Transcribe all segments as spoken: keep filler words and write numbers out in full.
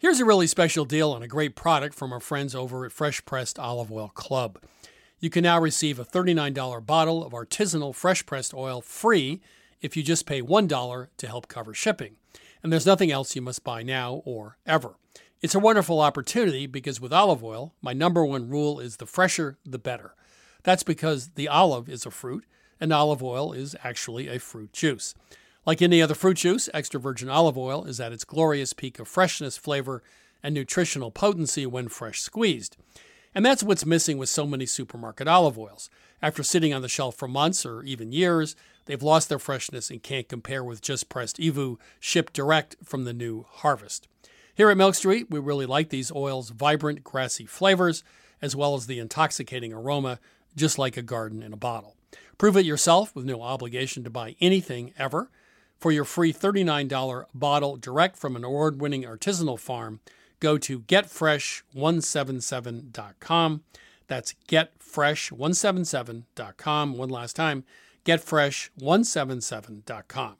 Here's a really special deal on a great product from our friends over at Fresh Pressed Olive Oil Club. You can now receive a thirty-nine dollars bottle of artisanal fresh-pressed oil free if you just pay one dollar to help cover shipping. And there's nothing else you must buy now or ever. It's a wonderful opportunity because with olive oil, my number one rule is the fresher, the better. That's because the olive is a fruit, and olive oil is actually a fruit juice. Like any other fruit juice, extra virgin olive oil is at its glorious peak of freshness, flavor, and nutritional potency when fresh squeezed. And that's what's missing with so many supermarket olive oils. After sitting on the shelf for months or even years, they've lost their freshness and can't compare with just pressed E V U shipped direct from the new harvest. Here at Milk Street, we really like these oils' vibrant, grassy flavors, as well as the intoxicating aroma, just like a garden in a bottle. Prove it yourself with no obligation to buy anything ever. For your free thirty-nine dollars bottle direct from an award-winning artisanal farm, go to get fresh one seventy-seven dot com. That's get fresh one seventy-seven dot com. One last time, get fresh one seventy-seven dot com.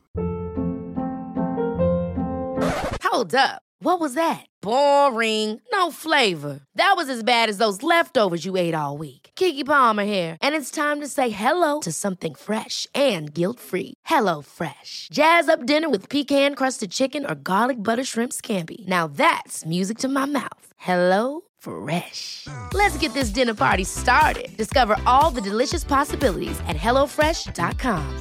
Hold up. What was that? Boring. No flavor. That was as bad as those leftovers you ate all week. Keke Palmer here, and it's time to say hello to something fresh and guilt-free. Hello Fresh. Jazz up dinner with pecan-crusted chicken or garlic butter shrimp scampi. Now that's music to my mouth. Hello Fresh. Let's get this dinner party started. Discover all the delicious possibilities at hello fresh dot com.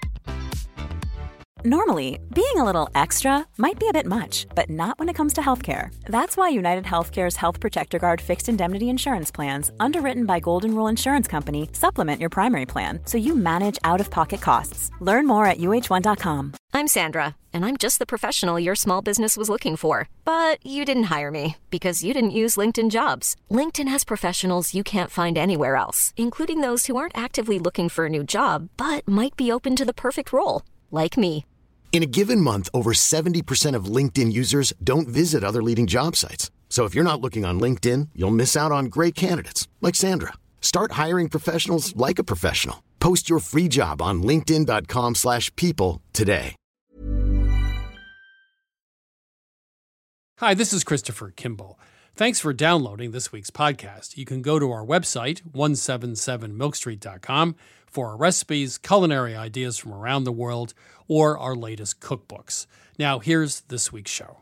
Normally, being a little extra might be a bit much, but not when it comes to healthcare. That's why United Healthcare's Health Protector Guard fixed indemnity insurance plans, underwritten by Golden Rule Insurance Company, supplement your primary plan so you manage out-of-pocket costs. Learn more at U H one dot com. I'm Sandra, and I'm just the professional your small business was looking for. But you didn't hire me because you didn't use LinkedIn Jobs. LinkedIn has professionals you can't find anywhere else, including those who aren't actively looking for a new job, but might be open to the perfect role, like me. In a given month, over seventy percent of LinkedIn users don't visit other leading job sites. So if you're not looking on LinkedIn, you'll miss out on great candidates like Sandra. Start hiring professionals like a professional. Post your free job on linkedin dot com slash people today. Hi, this is Christopher Kimball. Thanks for downloading this week's podcast. You can go to our website, one seventy-seven milk street dot com, for our recipes, culinary ideas from around the world, or our latest cookbooks. Now, here's this week's show.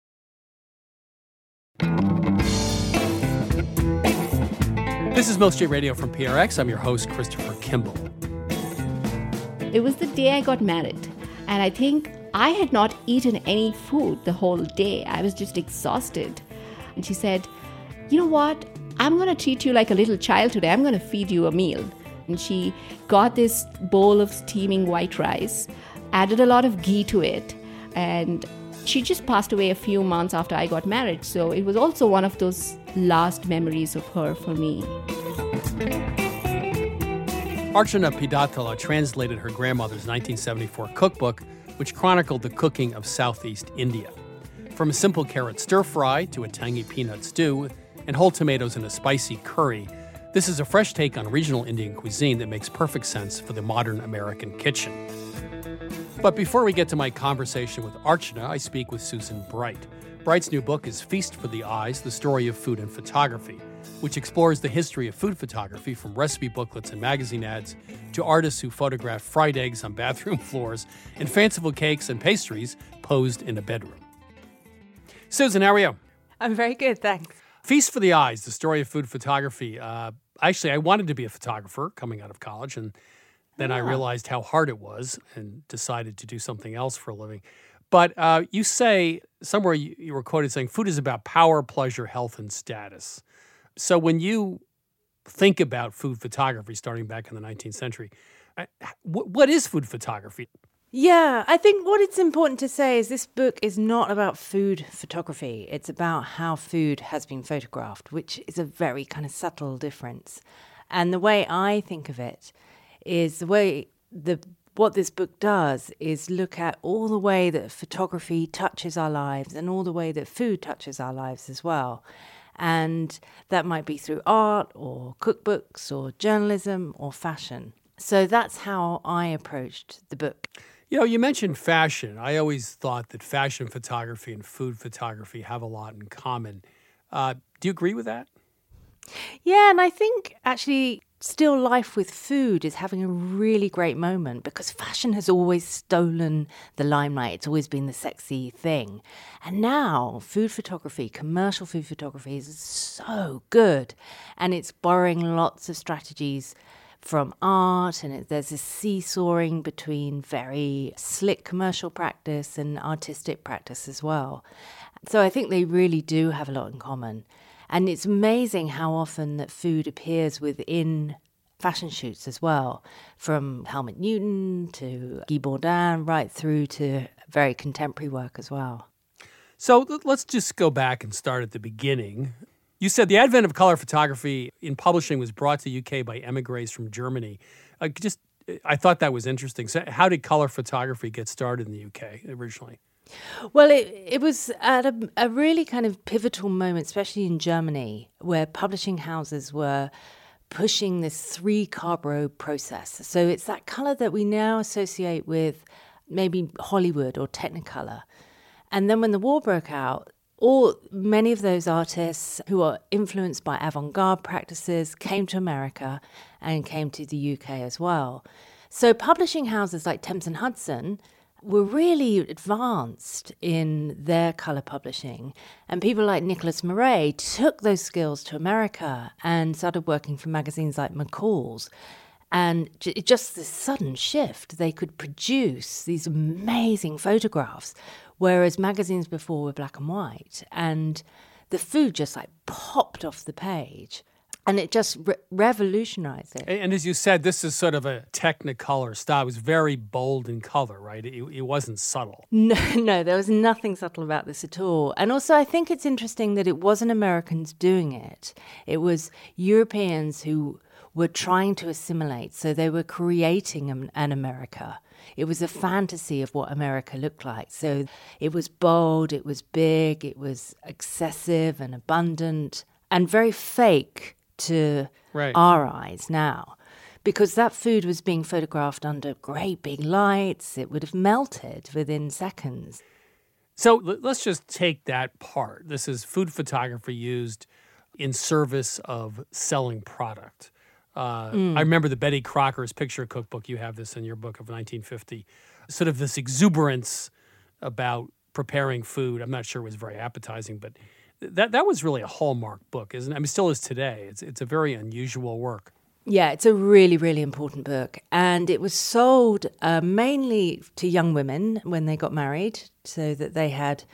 This is Milk Street Radio from P R X. I'm your host, Christopher Kimball. It was the day I got married, and I think I had not eaten any food the whole day. I was just exhausted. And she said, you know what? I'm going to treat you like a little child today. I'm going to feed you a meal. And she got this bowl of steaming white rice, added a lot of ghee to it, and she just passed away a few months after I got married. So it was also one of those last memories of her for me. Archana Pidathala translated her grandmother's nineteen seventy-four cookbook, which chronicled the cooking of Southeast India. From a simple carrot stir-fry to a tangy peanut stew and whole tomatoes in a spicy curry, this is a fresh take on regional Indian cuisine that makes perfect sense for the modern American kitchen. But before we get to my conversation with Archana, I speak with Susan Bright. Bright's new book is Feast for the Eyes, The Story of Food and Photography, which explores the history of food photography from recipe booklets and magazine ads to artists who photograph fried eggs on bathroom floors and fanciful cakes and pastries posed in a bedroom. Susan, how are you? I'm very good, thanks. Feast for the Eyes, The Story of Food Photography. Uh, actually, I wanted to be a photographer coming out of college, and then yeah. I realized how hard it was and decided to do something else for a living. But uh, you say, somewhere you, you were quoted saying, food is about power, pleasure, health, and status. So when you think about food photography starting back in the nineteenth century, uh, what, what is food photography? Yeah, I think what it's important to say is this book is not about food photography. It's about how food has been photographed, which is a very kind of subtle difference. And the way I think of it is the way the what this book does is look at all the way that photography touches our lives and all the way that food touches our lives as well. And that might be through art or cookbooks or journalism or fashion. So that's how I approached the book. You know, you mentioned fashion. I always thought that fashion photography and food photography have a lot in common. Uh, do you agree with that? Yeah, and I think actually still life with food is having a really great moment because fashion has always stolen the limelight. It's always been the sexy thing. And now food photography, commercial food photography is so good. And it's borrowing lots of strategies from art, and it, there's this seesawing between very slick commercial practice and artistic practice as well. So I think they really do have a lot in common. And it's amazing how often that food appears within fashion shoots as well, from Helmut Newton to Guy Bourdin, right through to very contemporary work as well. So let's just go back and start at the beginning. You said the advent of color photography in publishing was brought to the U K by emigres from Germany. Uh, just, I thought that was interesting. So how did color photography get started in the U K originally? Well, it it was at a, a really kind of pivotal moment, especially in Germany, where publishing houses were pushing this three-carbro process. So it's that color that we now associate with maybe Hollywood or Technicolor. And then when the war broke out, all many of those artists who are influenced by avant-garde practices came to America and came to the U K as well. So publishing houses like Thames and Hudson were really advanced in their color publishing. And people like Nicholas Murray took those skills to America and started working for magazines like McCall's. And j- just this sudden shift, they could produce these amazing photographs, whereas magazines before were black and white. And the food just like popped off the page. And it just re- revolutionized it. And as you said, this is sort of a Technicolor style. It was very bold in color, right? It, it wasn't subtle. No, no, there was nothing subtle about this at all. And also, I think it's interesting that it wasn't Americans doing it. It was Europeans who were trying to assimilate. So they were creating an, an America. It was a fantasy of what America looked like. So it was bold, it was big, it was excessive and abundant and very fake to right. our eyes now, because that food was being photographed under great big lights. It would have melted within seconds. So let's just take that part. This is food photography used in service of selling product. Uh, mm. I remember the Betty Crocker's picture cookbook. You have this in your book of nineteen fifty. Sort of this exuberance about preparing food. I'm not sure it was very appetizing, but That that was really a hallmark book, isn't it? I mean, still is today. It's it's a very unusual work. Yeah, it's a really, really important book. And it was sold uh, mainly to young women when they got married, so that they had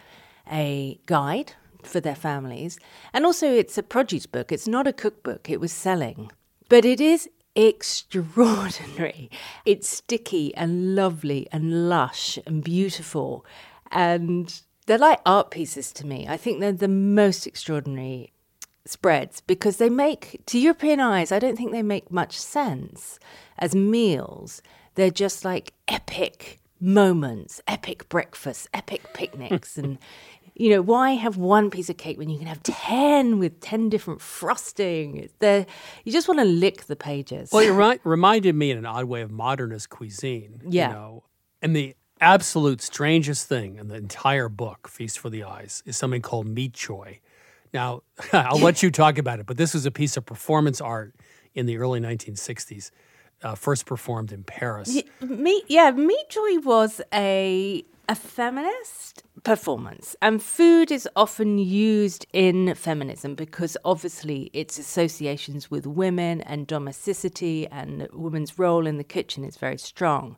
a guide for their families. And also it's a produce book. It's not a cookbook. It was selling. But it is extraordinary. It's sticky and lovely and lush and beautiful. And they're like art pieces to me. I think they're the most extraordinary spreads because they make, to European eyes, I don't think they make much sense as meals. They're just like epic moments, epic breakfasts, epic picnics. And, you know, why have one piece of cake when you can have ten with ten different frosting? They're, you just want to lick the pages. Well, it ri- reminded me in an odd way of modernist cuisine. Yeah. You know, and the absolute strangest thing in the entire book, Feast for the Eyes, is something called meat choy. Now, I'll let you talk about it, but this was a piece of performance art in the early nineteen sixties, uh, first performed in Paris. Yeah, meat, yeah, meat choy was a a feminist performance, and food is often used in feminism because obviously its associations with women and domesticity and women's role in the kitchen is very strong.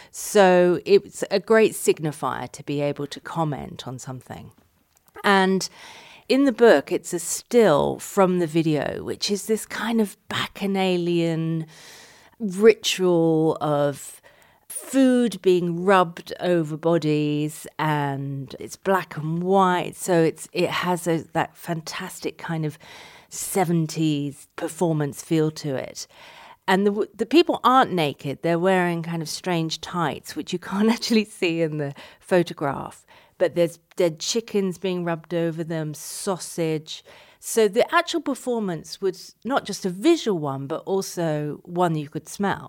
So it's a great signifier to be able to comment on something. And in the book, it's a still from the video, which is this kind of bacchanalian ritual of food being rubbed over bodies, and it's black and white, so it's it has a, that fantastic kind of seventies performance feel to it. And the the people aren't naked; they're wearing kind of strange tights, which you can't actually see in the photograph. But there's dead chickens being rubbed over them, sausage. So the actual performance was not just a visual one, but also one you could smell.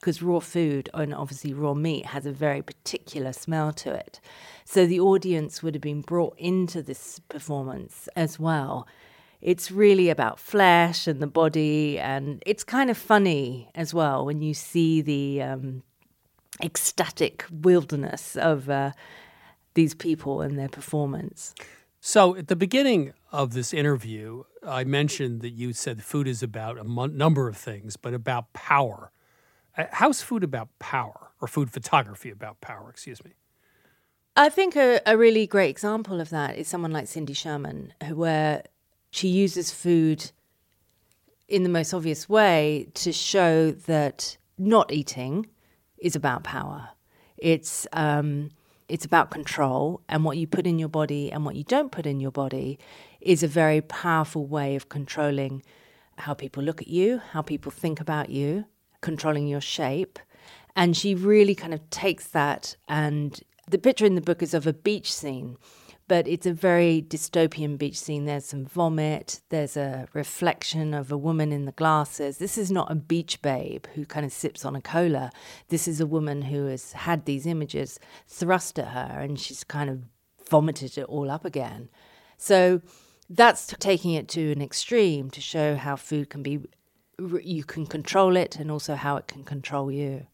because raw food, and obviously raw meat, has a very particular smell to it. So the audience would have been brought into this performance as well. It's really about flesh and the body, and it's kind of funny as well when you see the um, ecstatic wilderness of uh, these people and their performance. So at the beginning of this interview, I mentioned that you said food is about a mon- number of things, but about power. Uh, How's food about power, or food photography about power, excuse me? I think a, a really great example of that is someone like Cindy Sherman, who, where she uses food in the most obvious way to show that not eating is about power. It's um, it's about control, and what you put in your body and what you don't put in your body is a very powerful way of controlling how people look at you, how people think about you, controlling your shape. And she really kind of takes that, and the picture in the book is of a beach scene, but it's a very dystopian beach scene. There's some vomit. There's a reflection of a woman in the glasses. This is not a beach babe who kind of sips on a cola. This is a woman who has had these images thrust at her, and she's kind of vomited it all up again. So that's taking it to an extreme to show how food can be, you can control it, and also how it can control you.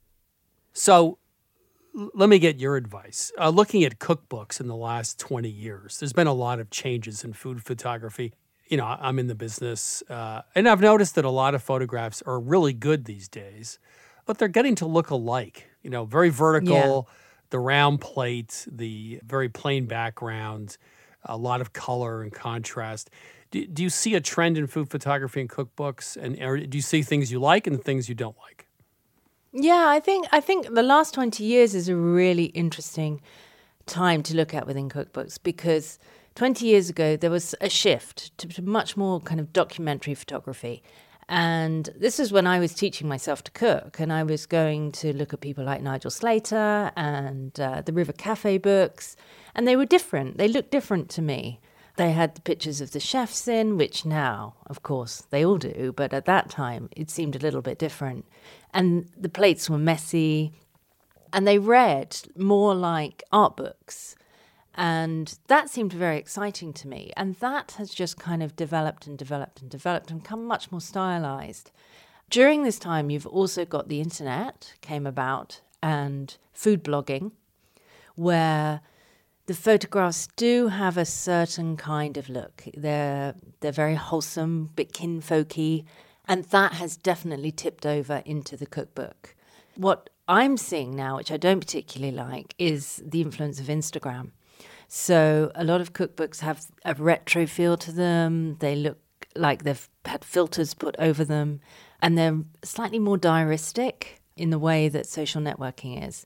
So let me get your advice. Uh, looking at cookbooks in the last twenty years, there's been a lot of changes in food photography. You know, I'm in the business, uh, and I've noticed that a lot of photographs are really good these days, but they're getting to look alike. You know, very vertical, yeah. The round plate, the very plain background, a lot of color and contrast. Do, do you see a trend in food photography and cookbooks? And or do you see things you like and things you don't like? Yeah, I think I think the last twenty years is a really interesting time to look at within cookbooks, because twenty years ago there was a shift to, to much more kind of documentary photography. And this is when I was teaching myself to cook, and I was going to look at people like Nigel Slater and uh, the River Cafe books, and they were different. They looked different to me. They had the pictures of the chefs in, which now, of course, they all do, but at that time it seemed a little bit different. And the plates were messy, and they read more like art books. And that seemed very exciting to me. And that has just kind of developed and developed and developed and become much more stylized. During this time, you've also got the internet came about and food blogging, where the photographs do have a certain kind of look. They're they're very wholesome, bit kinfolky, and that has definitely tipped over into the cookbook. What I'm seeing now, which I don't particularly like, is the influence of Instagram. So a lot of cookbooks have a retro feel to them. They look like they've had filters put over them, and they're slightly more diaristic in the way that social networking is.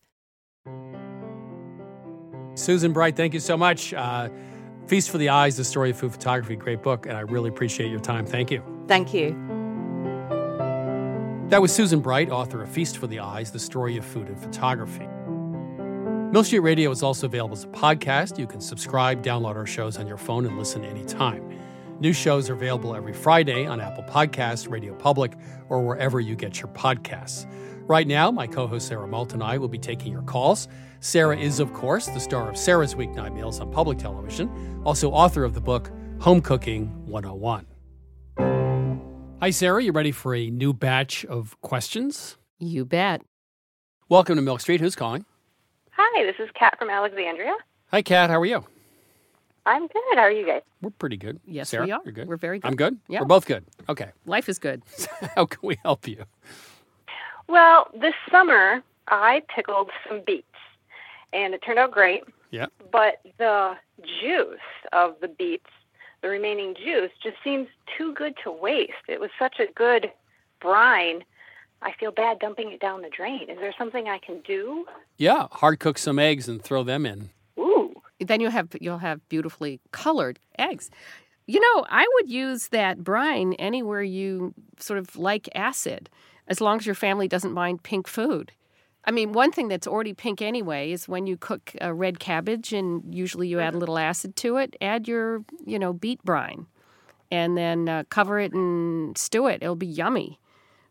Susan Bright, thank you so much. Uh, Feast for the Eyes, The Story of Food Photography, great book, and I really appreciate your time. Thank you. Thank you. That was Susan Bright, author of Feast for the Eyes, The Story of Food and Photography. Mill Street Radio is also available as a podcast. You can subscribe, download our shows on your phone, and listen anytime. New shows are available every Friday on Apple Podcasts, Radio Public, or wherever you get your podcasts. Right now, my co-host Sarah Moult and I will be taking your calls. Sarah is, of course, the star of Sarah's Weeknight Meals on public television, also author of the book Home Cooking one oh one. Hi, Sarah. You ready for a new batch of questions? You bet. Welcome to Milk Street. Who's calling? Hi, this is Kat from Alexandria. Hi, Kat. How are you? I'm good. How are you guys? We're pretty good. Yes, Sarah, we are. You're good? We're very good. I'm good? Yeah. We're both good. Okay. Life is good. How can we help you? Well, this summer, I pickled some beets, and it turned out great. Yeah. But the juice of the beets, the remaining juice, just seems too good to waste. It was such a good brine. I feel bad dumping it down the drain. Is there something I can do? Yeah, hard cook some eggs and throw them in. Ooh. Then you'll have you'll have beautifully colored eggs. You know, I would use that brine anywhere you sort of like acid, as long as your family doesn't mind pink food. I mean, one thing that's already pink anyway is when you cook a red cabbage, and usually you add a little acid to it, add your, you know, beet brine, and then uh, cover it and stew it. It'll be yummy.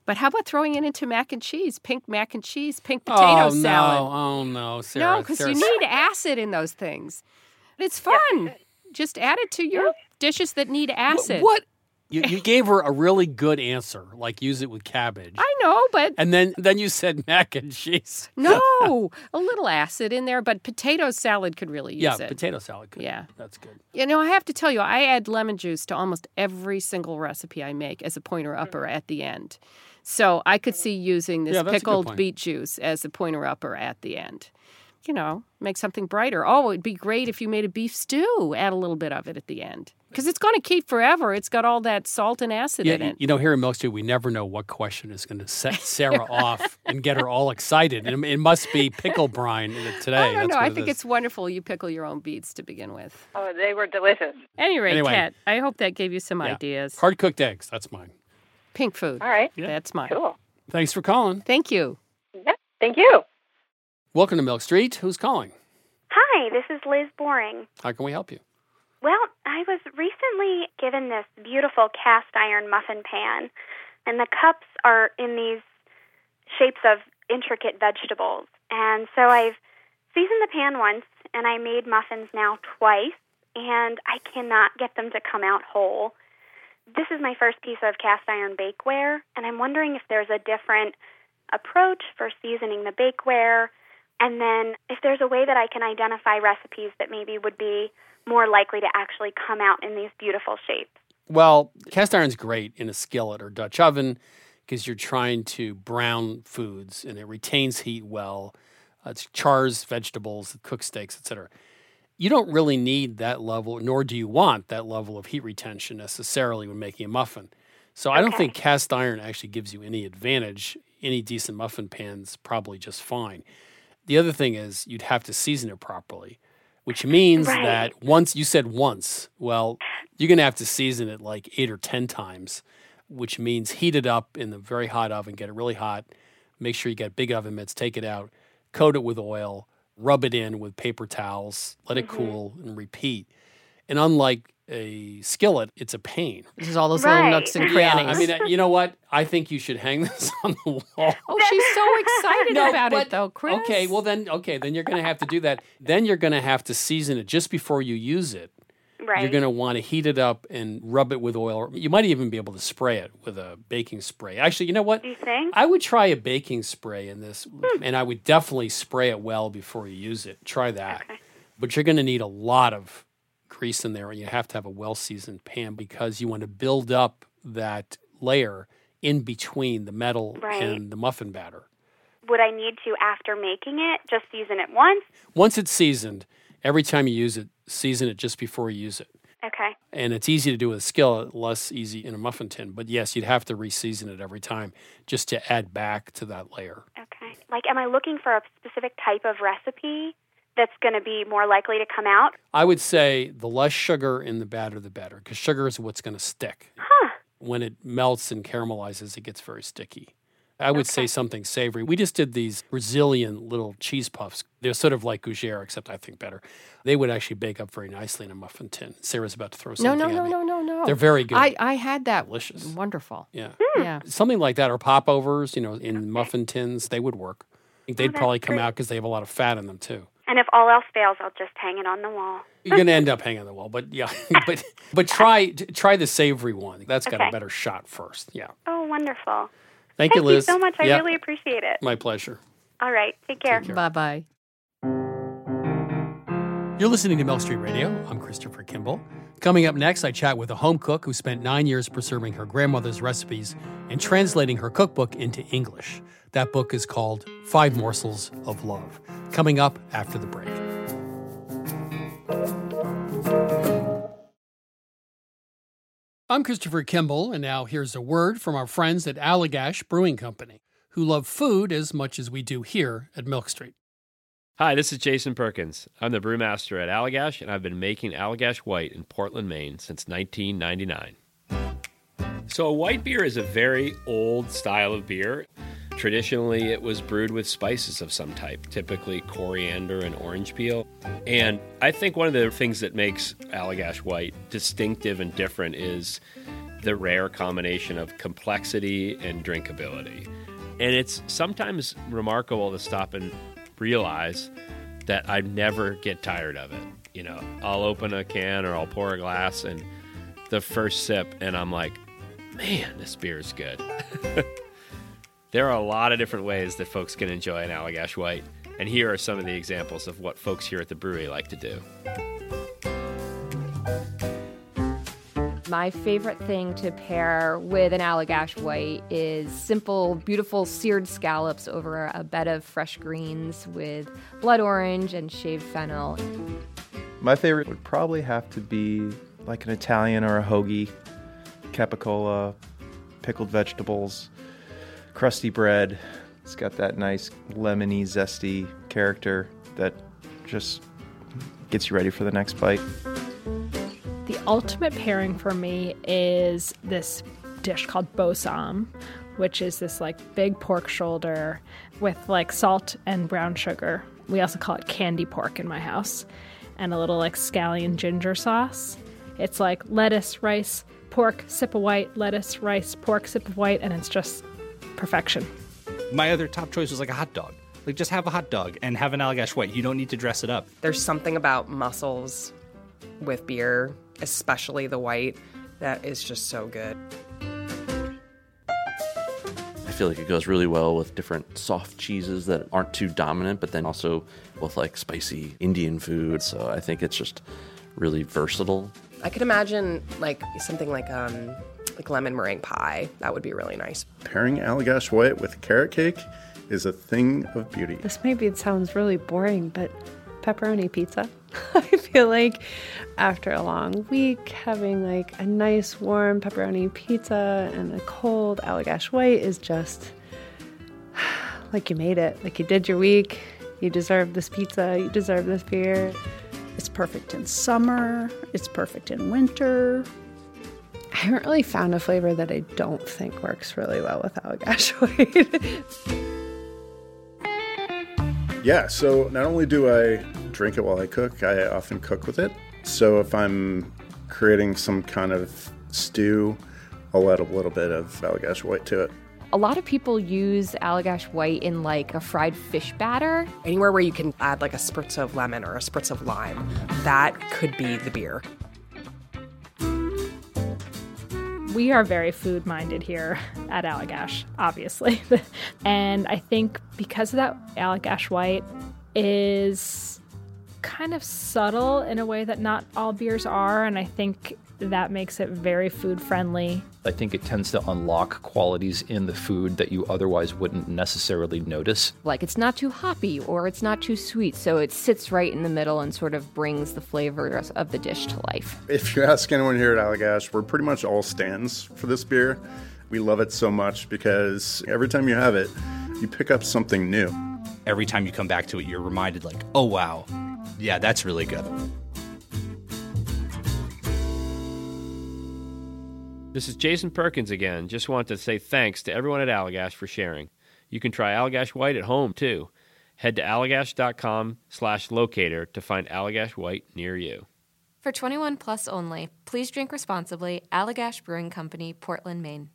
But how about throwing it into mac and cheese? Pink mac and cheese, pink potato oh, salad. No. Oh, no, Sarah. No, because Sarah. you need acid in those things. It's fun. Just add it to your dishes that need acid. What? You, you gave her a really good answer, like use it with cabbage. I know, but... And then, then you said mac and cheese. No, a little acid in there, but potato salad could really use yeah, it. Yeah, potato salad could. Yeah. That's good. You know, I have to tell you, I add lemon juice to almost every single recipe I make as a pointer-upper at the end. So I could see using this Yeah, that's a good pickled point. beet juice as a pointer-upper at the end. You know, make something brighter. Oh, it'd be great if you made a beef stew. Add a little bit of it at the end. Because it's going to keep forever. It's got all that salt and acid Yeah, in it. you know, here in Milk Street, we never know what question is going to set Sarah off and get her all excited. And it must be pickle brine today. I don't That's know. what I it think is. it's wonderful you pickle your own beets to begin with. Oh, they were delicious. Anyway, Anyway. Kat, I hope that gave you some Yeah. ideas. Hard-cooked eggs, that's mine. Pink food. All right. That's mine. Cool. Thanks for calling. Thank you. Yep. Thank you. Welcome to Milk Street. Who's calling? Hi, this is Liz Boring. How can we help you? Well, I was recently given this beautiful cast iron muffin pan, and the cups are in these shapes of intricate vegetables. And so I've seasoned the pan once, and I made muffins now twice, and I cannot get them to come out whole. This is my first piece of cast iron bakeware, and I'm wondering if there's a different approach for seasoning the bakeware, and then if there's a way that I can identify recipes that maybe would be more likely to actually come out in these beautiful shapes. Well, cast iron's great in a skillet or Dutch oven because you're trying to brown foods and it retains heat well. Uh, it chars vegetables, it cooks steaks, et cetera. You don't really need that level, nor do you want that level of heat retention necessarily when making a muffin. So I don't Okay. think cast iron actually gives you any advantage. Any decent muffin pan's probably just fine. The other thing is you'd have to season it properly, which means Right. that once, you said once, well, you're going to have to season it like eight or ten times, which means heat it up in the very hot oven, get it really hot, make sure you got big oven mitts, take it out, coat it with oil, rub it in with paper towels, let it Mm-hmm. cool, and repeat. And unlike a skillet, it's a pain. This is all those Right. little nooks and crannies. I mean, uh, you know what? I think you should hang this on the wall. oh, she's so excited No, about but- it, though, Chris. Okay, well then, okay, then you're going to have to do that. Then you're going to have to season it just before you use it. Right. You're going to want to heat it up and rub it with oil. You might even be able to spray it with a baking spray. Actually, you know what? Do you think? I would try a baking spray in this, and I would definitely spray it well before you use it. Try that. Okay. But you're going to need a lot of grease in there, and you have to have a well-seasoned pan because you want to build up that layer in between the metal Right. and the muffin batter. Would I need to, after making it, just season it once? Once it's seasoned, every time you use it, season it just before you use it. Okay. And it's easy to do with a skillet, less easy in a muffin tin. But yes, you'd have to re-season it every time just to add back to that layer. Okay. Like, am I looking for a specific type of recipe that's going to be more likely to come out? I would say the less sugar in the batter, the better, because sugar is what's going to stick. Huh. When it melts and caramelizes, it gets very sticky. I would say something savory. We just did these Brazilian little cheese puffs. They're sort of like gougere, except I think better. They would actually bake up very nicely in a muffin tin. Sarah's about to throw No, something no, at no, me. no, no, no. They're very good. I, I had that. Delicious. Wonderful. Yeah. Yeah. Something like that, or popovers, you know, in muffin tins, they would work. I think they'd that's probably come great. out because they have a lot of fat in them, too. And if all else fails, I'll just hang it on the wall. You're going to end up hanging on the wall, but yeah, but but try try the savory one. That's got a Okay. better shot first. Yeah. Oh, wonderful. Thank, Thank you, Liz. so much. I Yeah, really appreciate it. my pleasure. All right. Take care. Take care. Bye-bye. You're listening to Milk Street Radio. I'm Christopher Kimball. Coming up next, I chat with a home cook who spent nine years preserving her grandmother's recipes and translating her cookbook into English. That book is called Five Morsels of Love. Coming up after the break. I'm Christopher Kimball, and now here's a word from our friends at Allagash Brewing Company, who love food as much as we do here at Milk Street. Hi, this is Jason Perkins. I'm the brewmaster at Allagash, and I've been making Allagash White in Portland, Maine since nineteen ninety-nine. So a white beer is a very old style of beer. Traditionally, it was brewed with spices of some type, typically coriander and orange peel. And I think one of the things that makes Allagash White distinctive and different is the rare combination of complexity and drinkability. And it's sometimes remarkable to stop and realize that I never get tired of it. You know, I'll open a can or I'll pour a glass and the first sip and I'm like, man, this beer is good. There are a lot of different ways that folks can enjoy an Allagash White. And here are some of the examples of what folks here at the brewery like to do. My favorite thing to pair with an Allagash White is simple, beautiful seared scallops over a bed of fresh greens with blood orange and shaved fennel. My favorite would probably have to be like an Italian or a hoagie, capicola, pickled vegetables, crusty bread. It's got that nice lemony, zesty character that just gets you ready for the next bite. The ultimate pairing for me is this dish called bossam, which is this like big pork shoulder with like salt and brown sugar. We also call it candy pork in my house, and a little like scallion ginger sauce. It's like lettuce, rice, pork, sip of white, lettuce, rice, pork, sip of white, and it's just perfection. My other top choice was like a hot dog. Like, just have a hot dog and have an Allagash White. You don't need to dress it up. There's something about mussels with beer, especially the white, that is just so good. I feel like it goes really well with different soft cheeses that aren't too dominant, but then also with like spicy Indian food. So I think it's just really versatile. I could imagine like something like um like lemon meringue pie. That would be really nice. Pairing Allagash White with carrot cake is a thing of beauty. This maybe it sounds really boring, but pepperoni pizza. I feel like after a long week, having like a nice warm pepperoni pizza and a cold Allagash White is just like you made it. Like you did your week. You deserve this pizza. You deserve this beer. It's perfect in summer. It's perfect in winter. I haven't really found a flavor that I don't think works really well with Allagash White. Yeah, so not only do I drink it while I cook, I often cook with it. So if I'm creating some kind of stew, I'll add a little bit of Allagash White to it. A lot of people use Allagash White in like a fried fish batter. Anywhere where you can add like a spritz of lemon or a spritz of lime, that could be the beer. We are very food-minded here at Allagash, obviously. And I think because of that, Allagash White is kind of subtle in a way that not all beers are, and I think that makes it very food-friendly. I think it tends to unlock qualities in the food that you otherwise wouldn't necessarily notice. Like it's not too hoppy or it's not too sweet, so it sits right in the middle and sort of brings the flavors of the dish to life. If you ask anyone here at Allagash, we're pretty much all stands for this beer. We love it so much because every time you have it, you pick up something new. Every time you come back to it, you're reminded like, oh, wow, yeah, that's really good. This is Jason Perkins again. Just want to say thanks to everyone at Allagash for sharing. You can try Allagash White at home, too. Head to allagash.com slash locator to find Allagash White near you. For twenty-one plus only, please drink responsibly. Allagash Brewing Company, Portland, Maine.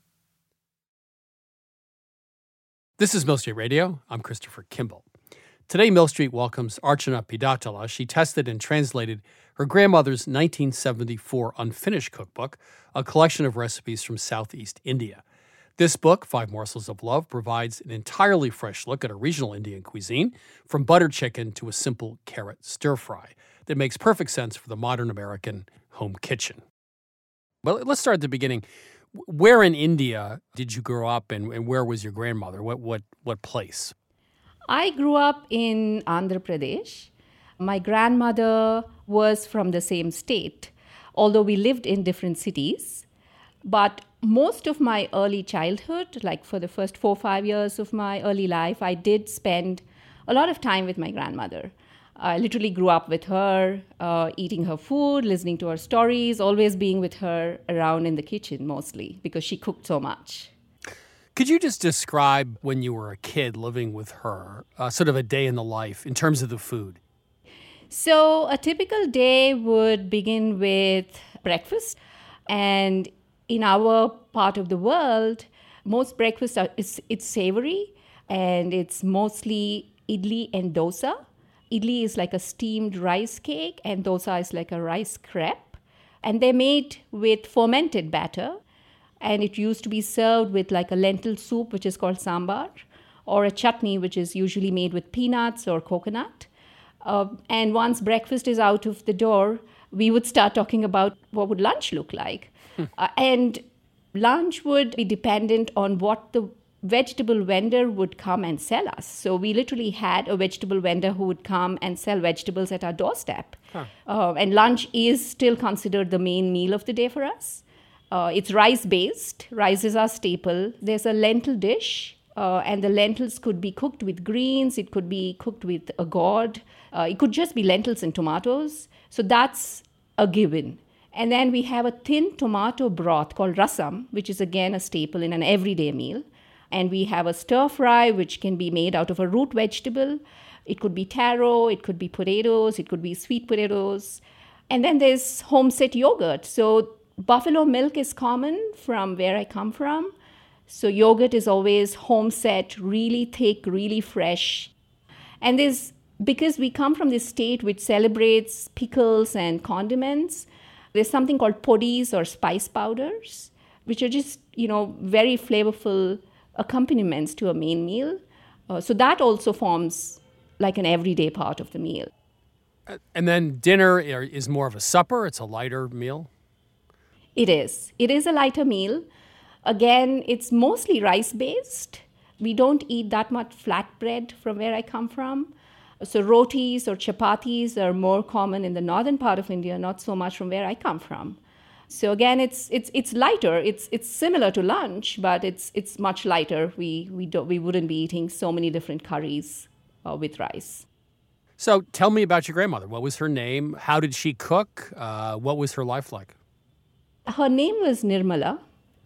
This is Mill Street Radio. I'm Christopher Kimball. Today, Mill Street welcomes Archana Pidatala. She tested and translated her grandmother's nineteen seventy-four unfinished cookbook, a collection of recipes from Southeast India. This book, Five Morsels of Love, provides an entirely fresh look at a regional Indian cuisine, from butter chicken to a simple carrot stir-fry that makes perfect sense for the modern American home kitchen. Well, let's start at the beginning. Where in India did you grow up, and, and where was your grandmother? What what what place? I grew up in Andhra Pradesh. My grandmother was from the same state, although we lived in different cities. But most of my early childhood, like for the first four or five years of my early life, I did spend a lot of time with my grandmother. I literally grew up with her, uh, eating her food, listening to her stories, always being with her around in the kitchen mostly because she cooked so much. Could you just describe when you were a kid living with her, uh, sort of a day in the life in terms of the food? So a typical day would begin with breakfast, and in our part of the world, most breakfast are it's, it's savory, and it's mostly idli and dosa. Idli is like a steamed rice cake, and dosa is like a rice crepe. And they're made with fermented batter. And it used to be served with like a lentil soup, which is called sambar, or a chutney, which is usually made with peanuts or coconut. Uh, and once breakfast is out of the door, we would start talking about what would lunch look like. Hmm. Uh, and lunch would be dependent on what the vegetable vendor would come and sell us. So we literally had a vegetable vendor who would come and sell vegetables at our doorstep. Huh. Uh, and lunch is still considered the main meal of the day for us. Uh, it's rice-based. Rice is our staple. There's a lentil dish, uh, and the lentils could be cooked with greens. It could be cooked with a gourd. Uh, it could just be lentils and tomatoes. So that's a given. And then we have a thin tomato broth called rasam, which is again a staple in an everyday meal. And we have a stir fry, which can be made out of a root vegetable. It could be taro, it could be potatoes, it could be sweet potatoes. And then there's home-set yogurt. So buffalo milk is common from where I come from. So yogurt is always home-set, really thick, really fresh. And there's, because we come from this state which celebrates pickles and condiments, there's something called podis or spice powders, which are just, you know, very flavorful accompaniments to a main meal. Uh, so that also forms like an everyday part of the meal. And then dinner is more of a supper. It's a lighter meal. It is. It is a lighter meal. Again, it's mostly rice-based. We don't eat that much flatbread from where I come from. So rotis or chapatis are more common in the northern part of India, not so much from where I come from. So again, it's it's it's lighter. It's it's similar to lunch, but it's it's much lighter. We we don't we wouldn't be eating so many different curries uh, with rice. So tell me about your grandmother. What was her name? How did she cook? Uh, what was her life like? Her name was Nirmala,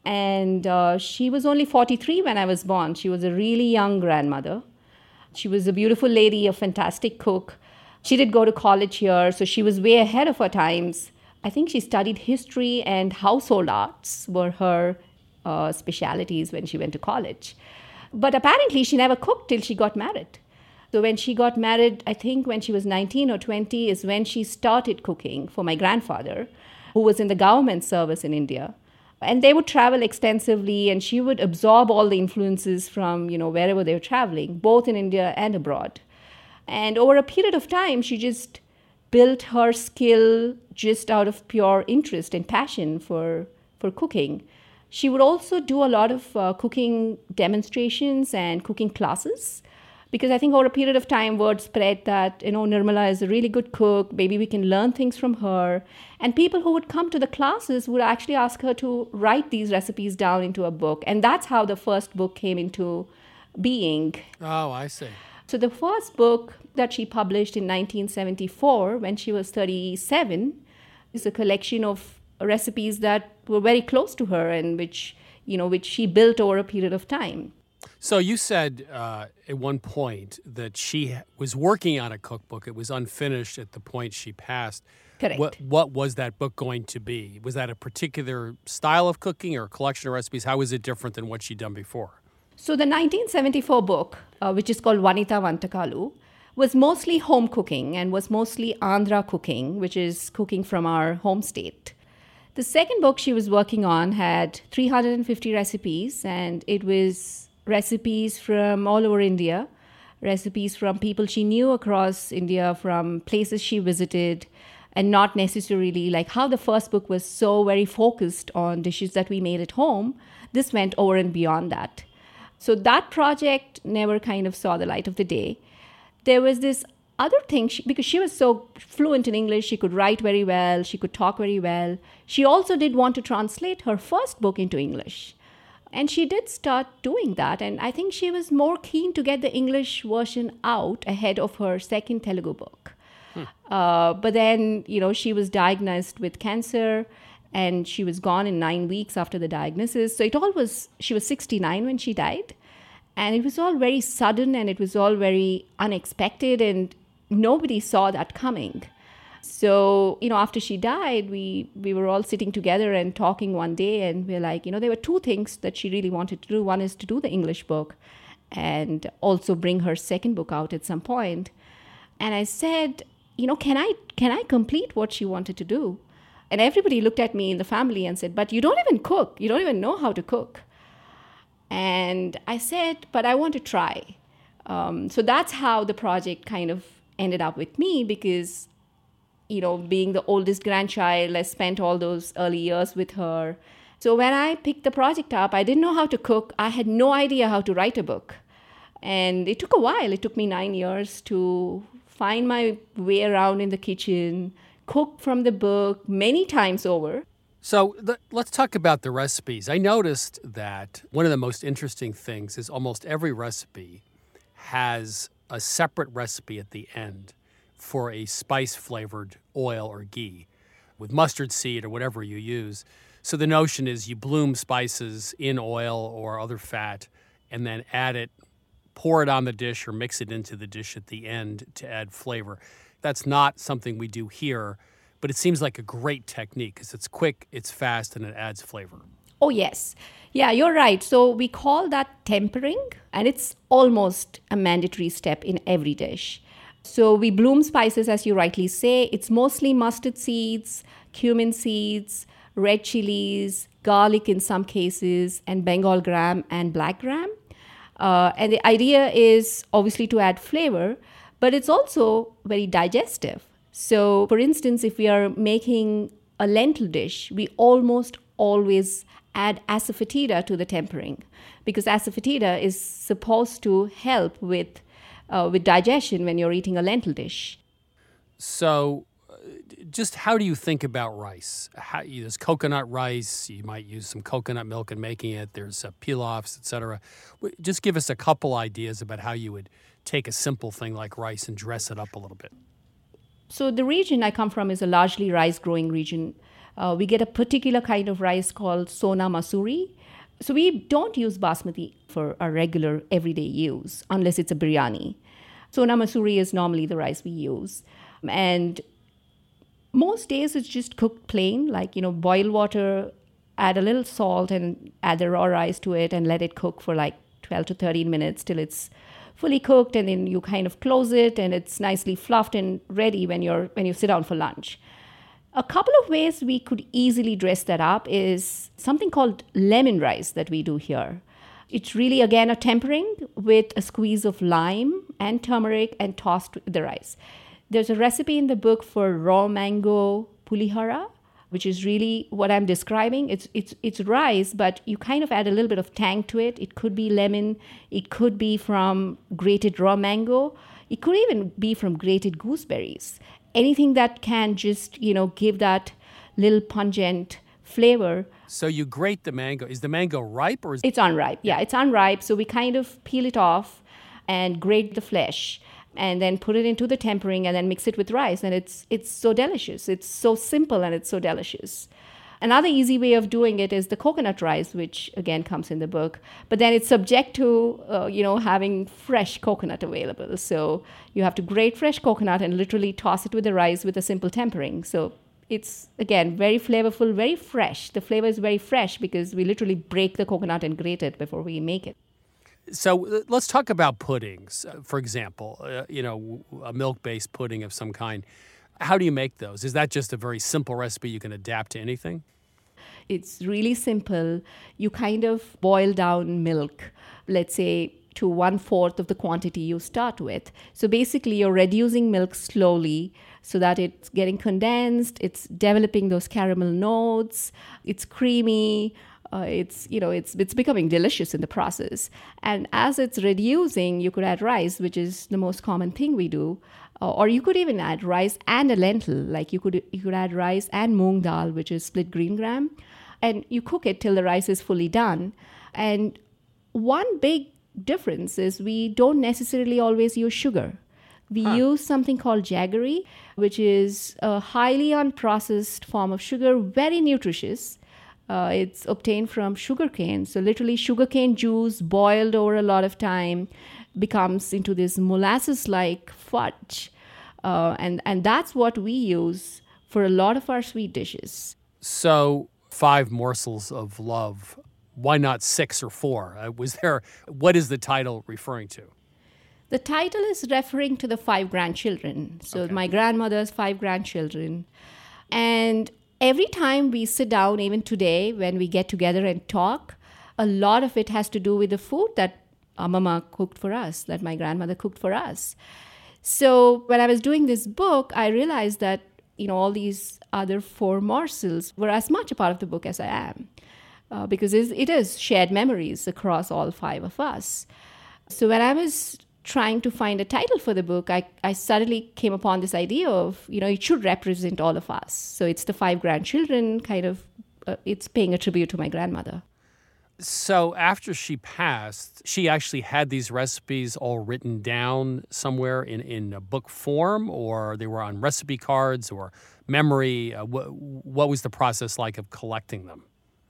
and uh, she was only forty-three when I was born. She was a really young grandmother. She was a beautiful lady, a fantastic cook. She did go to college here, so she was way ahead of her times. I think she studied history and household arts were her uh, specialities when she went to college. But apparently she never cooked till she got married. So when she got married, I think when she was nineteen or twenty is when she started cooking for my grandfather, who was in the government service in India. And they would travel extensively, and she would absorb all the influences from, you know, wherever they were traveling, both in India and abroad. And over a period of time, she just built her skill just out of pure interest and passion for, for cooking. She would also do a lot of uh, cooking demonstrations and cooking classes, because I think over a period of time, word spread that, you know, Nirmala is a really good cook. Maybe we can learn things from her. And people who would come to the classes would actually ask her to write these recipes down into a book. And that's how the first book came into being. Oh, I see. So the first book that she published in nineteen seventy-four, when she was thirty-seven, is a collection of recipes that were very close to her and which, you know, which she built over a period of time. So you said uh, at one point that she was working on a cookbook. It was unfinished at the point she passed. Correct. What, what was that book going to be? Was that a particular style of cooking or a collection of recipes? How was it different than what she'd done before? So the nineteen seventy-four book, uh, which is called Vanita Vantakalu, was mostly home cooking and was mostly Andhra cooking, which is cooking from our home state. The second book she was working on had three hundred fifty recipes, and it was recipes from all over India, recipes from people she knew across India, from places she visited, and not necessarily like how the first book was so very focused on dishes that we made at home. This went over and beyond that. So that project never kind of saw the light of the day. There was this other thing, she, because she was so fluent in English, she could write very well, she could talk very well. She also did want to translate her first book into English. And she did start doing that. And I think she was more keen to get the English version out ahead of her second Telugu book. Hmm. Uh, but then, you know, she was diagnosed with cancer, and she was gone in nine weeks after the diagnosis. So it all was, she was sixty-nine when she died. And it was all very sudden, and it was all very unexpected, and nobody saw that coming. So, you know, after she died, we, we were all sitting together and talking one day, and we're like, you know, there were two things that she really wanted to do. One is to do the English book and also bring her second book out at some point. And I said, you know, can I can I complete what she wanted to do? And everybody looked at me in the family and said, but you don't even cook. You don't even know how to cook. And I said, but I want to try. Um, so that's how the project kind of ended up with me, because you know, being the oldest grandchild, I spent all those early years with her. So when I picked the project up, I didn't know how to cook. I had no idea how to write a book. And it took a while. It took me nine years to find my way around in the kitchen, cook from the book many times over. So th- let's talk about the recipes. I noticed that one of the most interesting things is almost every recipe has a separate recipe at the end for a spice-flavored oil or ghee with mustard seed or whatever you use. So the notion is you bloom spices in oil or other fat and then add it, pour it on the dish or mix it into the dish at the end to add flavor. That's not something we do here, but it seems like a great technique because it's quick, it's fast, and it adds flavor. Oh, yes. Yeah, you're right. So we call that tempering, and it's almost a mandatory step in every dish. So we bloom spices, as you rightly say. It's mostly mustard seeds, cumin seeds, red chilies, garlic in some cases, and Bengal gram and black gram. Uh, and the idea is obviously to add flavor, but it's also very digestive. So, for instance, if we are making a lentil dish, we almost always add asafoetida to the tempering, because asafoetida is supposed to help with Uh, with digestion when you're eating a lentil dish. So uh, just how do you think about rice? How, there's coconut rice. You might use some coconut milk in making it. There's uh, pilafs, et cetera. Just give us a couple ideas about how you would take a simple thing like rice and dress it up a little bit. So the region I come from is a largely rice-growing region. Uh, we get a particular kind of rice called Sona Masuri. So we don't use basmati for our regular everyday use, unless it's a biryani. Sona Masuri is normally the rice we use. And most days it's just cooked plain, like, you know, boil water, add a little salt and add the raw rice to it and let it cook for like twelve to thirteen minutes till it's fully cooked, and then you kind of close it and it's nicely fluffed and ready when you're when you sit down for lunch. A couple of ways we could easily dress that up is something called lemon rice that we do here. It's really, again, a tempering with a squeeze of lime and turmeric and tossed with the rice. There's a recipe in the book for raw mango pulihara, which is really what I'm describing. It's it's it's rice, but you kind of add a little bit of tang to it. It could be lemon. It could be from grated raw mango. It could even be from grated gooseberries. Anything that can just, you know, give that little pungent flavor. So you grate the mango. Is the mango ripe or is It's unripe. Yeah, it's unripe. So we kind of peel it off and grate the flesh and then put it into the tempering and then mix it with rice. And it's it's so delicious. It's so simple and it's so delicious. Another easy way of doing it is the coconut rice, which again comes in the book, but then it's subject to, uh, you know, having fresh coconut available. So you have to grate fresh coconut and literally toss it with the rice with a simple tempering. So it's, again, very flavorful, very fresh. The flavor is very fresh because we literally break the coconut and grate it before we make it. So uh, let's talk about puddings, uh, for example, uh, you know, a milk-based pudding of some kind. How do you make those? Is that just a very simple recipe you can adapt to anything? It's really simple. You kind of boil down milk, let's say, to one-fourth of the quantity you start with. So basically, you're reducing milk slowly so that it's getting condensed, it's developing those caramel notes, it's creamy, uh, it's, you know, it's it's becoming delicious in the process. And as it's reducing, you could add rice, which is the most common thing we do. Uh, or you could even add rice and a lentil. Like you could you could add rice and moong dal, which is split green gram. And you cook it till the rice is fully done. And one big difference is we don't necessarily always use sugar. We huh. use something called jaggery, which is a highly unprocessed form of sugar, very nutritious. Uh, it's obtained from sugarcane. So literally sugarcane juice boiled over a lot of time becomes into this molasses-like fudge. Uh, and, and that's what we use for a lot of our sweet dishes. So, Five Morsels of Love. Why not six or four? Uh, was there? What is the title referring to? The title is referring to the five grandchildren. So okay. My grandmother's five grandchildren. And every time we sit down, even today, when we get together and talk, a lot of it has to do with the food that our mama cooked for us, that my grandmother cooked for us. So when I was doing this book, I realized that, you know, all these other four morsels were as much a part of the book as I am, uh, because it is shared memories across all five of us. So when I was trying to find a title for the book, I, I suddenly came upon this idea of, you know, it should represent all of us. So it's the five grandchildren, kind of, uh, it's paying a tribute to my grandmother. So after she passed, she actually had these recipes all written down somewhere in, in a book form, or they were on recipe cards or memory? Uh, wh- what was the process like of collecting them?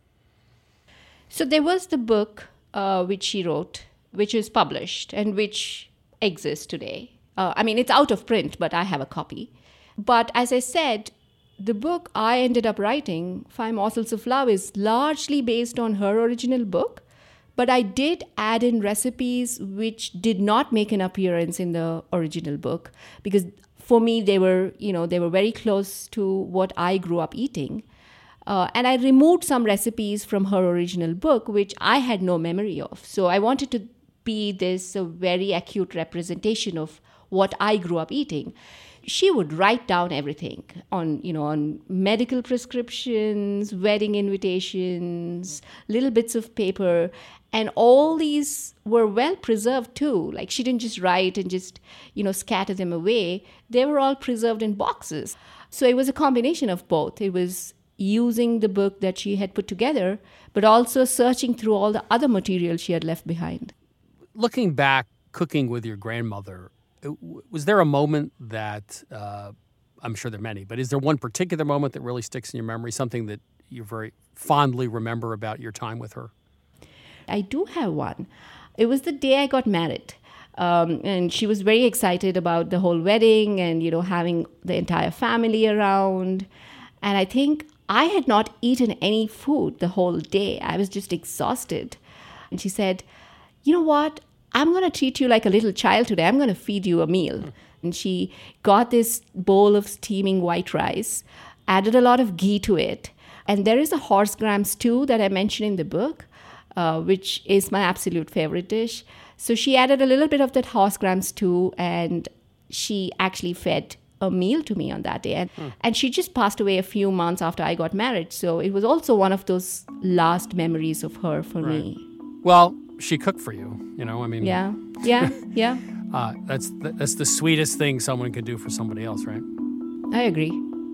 So there was the book uh, which she wrote, which is published and which exists today. Uh, I mean, it's out of print, but I have a copy. But as I said, the book I ended up writing, Five Morsels of Love, is largely based on her original book. But I did add in recipes which did not make an appearance in the original book, because for me, they were, you know, they were very close to what I grew up eating. Uh, and I removed some recipes from her original book, which I had no memory of. So I wanted to be this uh, very acute representation of what I grew up eating. She would write down everything on, you know, on medical prescriptions, wedding invitations, little bits of paper, and all these were well preserved too. Like, she didn't just write and just, you know, scatter them away. They were all preserved in boxes. So it was a combination of both. It was using the book that she had put together, but also searching through all the other material she had left behind. Looking back, cooking with your grandmother, was there a moment that, uh, I'm sure there are many, but is there one particular moment that really sticks in your memory, something that you very fondly remember about your time with her? I do have one. It was the day I got married. Um, and she was very excited about the whole wedding and, you know, having the entire family around. And I think I had not eaten any food the whole day. I was just exhausted. And she said, you know what? I'm going to treat you like a little child today. I'm going to feed you a meal. Mm. And she got this bowl of steaming white rice, added a lot of ghee to it. And there is a horse gram stew that I mentioned in the book, uh, which is my absolute favorite dish. So she added a little bit of that horse gram stew, and she actually fed a meal to me on that day. And, mm. and she just passed away a few months after I got married. So it was also one of those last memories of her for right. me. Well, she cooked for you, you know, I mean. Yeah, yeah, yeah. uh, that's, the, that's the sweetest thing someone could do for somebody else, right? I agree.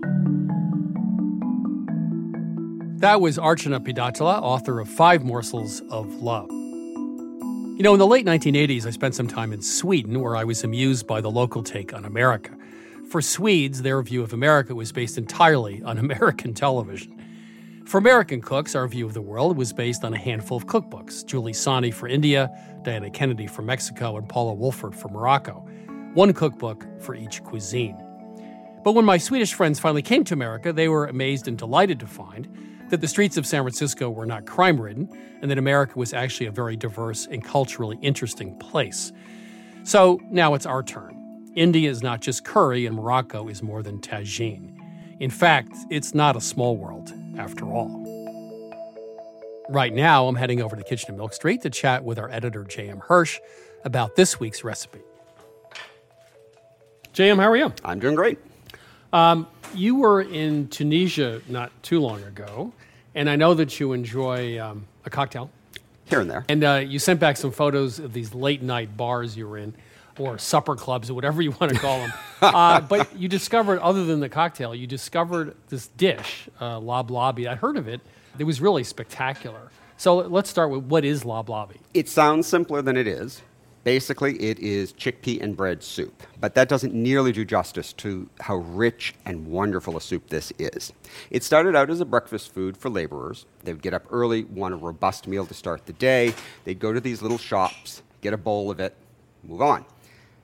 That was Archana Pidatala, author of Five Morsels of Love. You know, in the late nineteen eighties, I spent some time in Sweden, where I was amused by the local take on America. For Swedes, their view of America was based entirely on American television. For American cooks, our view of the world was based on a handful of cookbooks: Julie Sani for India, Diana Kennedy for Mexico, and Paula Wolfert for Morocco. One cookbook for each cuisine. But when my Swedish friends finally came to America, they were amazed and delighted to find that the streets of San Francisco were not crime-ridden, and that America was actually a very diverse and culturally interesting place. So now it's our turn. India is not just curry, and Morocco is more than tagine. In fact, it's not a small world, after all. Right now, I'm heading over to Kitchen and Milk Street to chat with our editor, J M Hirsch, about this week's recipe. J M, how are you? I'm doing great. Um, you were in Tunisia not too long ago, and I know that you enjoy um, a cocktail. Here and there. And uh, you sent back some photos of these late-night bars you were in, or supper clubs, or whatever you want to call them. uh, but you discovered, other than the cocktail, you discovered this dish, uh, lablabi. I heard of it. It was really spectacular. So let's start with, what is lablabi? It sounds simpler than it is. Basically, it is chickpea and bread soup. But that doesn't nearly do justice to how rich and wonderful a soup this is. It started out as a breakfast food for laborers. They would get up early, want a robust meal to start the day. They'd go to these little shops, get a bowl of it, move on.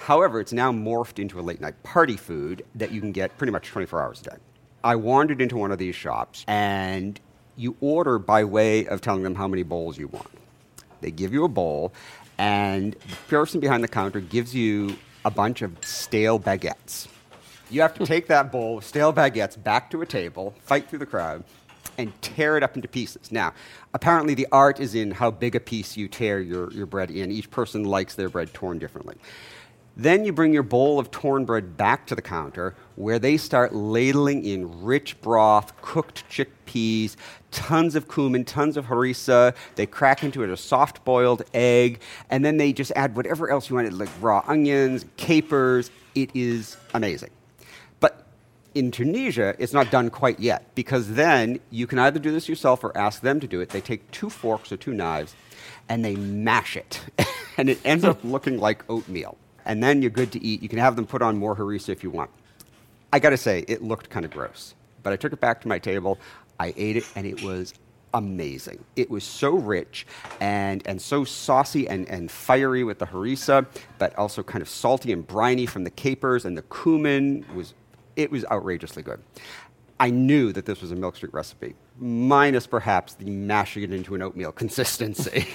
However, it's now morphed into a late-night party food that you can get pretty much twenty-four hours a day. I wandered into one of these shops, and you order by way of telling them how many bowls you want. They give you a bowl, and the person behind the counter gives you a bunch of stale baguettes. You have to take that bowl of stale baguettes back to a table, fight through the crowd, and tear it up into pieces. Now, apparently the art is in how big a piece you tear your, your bread in. Each person likes their bread torn differently. Then you bring your bowl of torn bread back to the counter, where they start ladling in rich broth, cooked chickpeas, tons of cumin, tons of harissa. They crack into it a soft-boiled egg, and then they just add whatever else you want, like raw onions, capers. It is amazing. But in Tunisia, it's not done quite yet, because then you can either do this yourself or ask them to do it. They take two forks or two knives, and they mash it, and it ends up looking like oatmeal. And then you're good to eat. You can have them put on more harissa if you want. I got to say, it looked kind of gross. But I took it back to my table, I ate it, and it was amazing. It was so rich and, and so saucy and, and fiery with the harissa, but also kind of salty and briny from the capers, and the cumin was, it was outrageously good. I knew that this was a Milk Street recipe, minus perhaps the mashing it into an oatmeal consistency.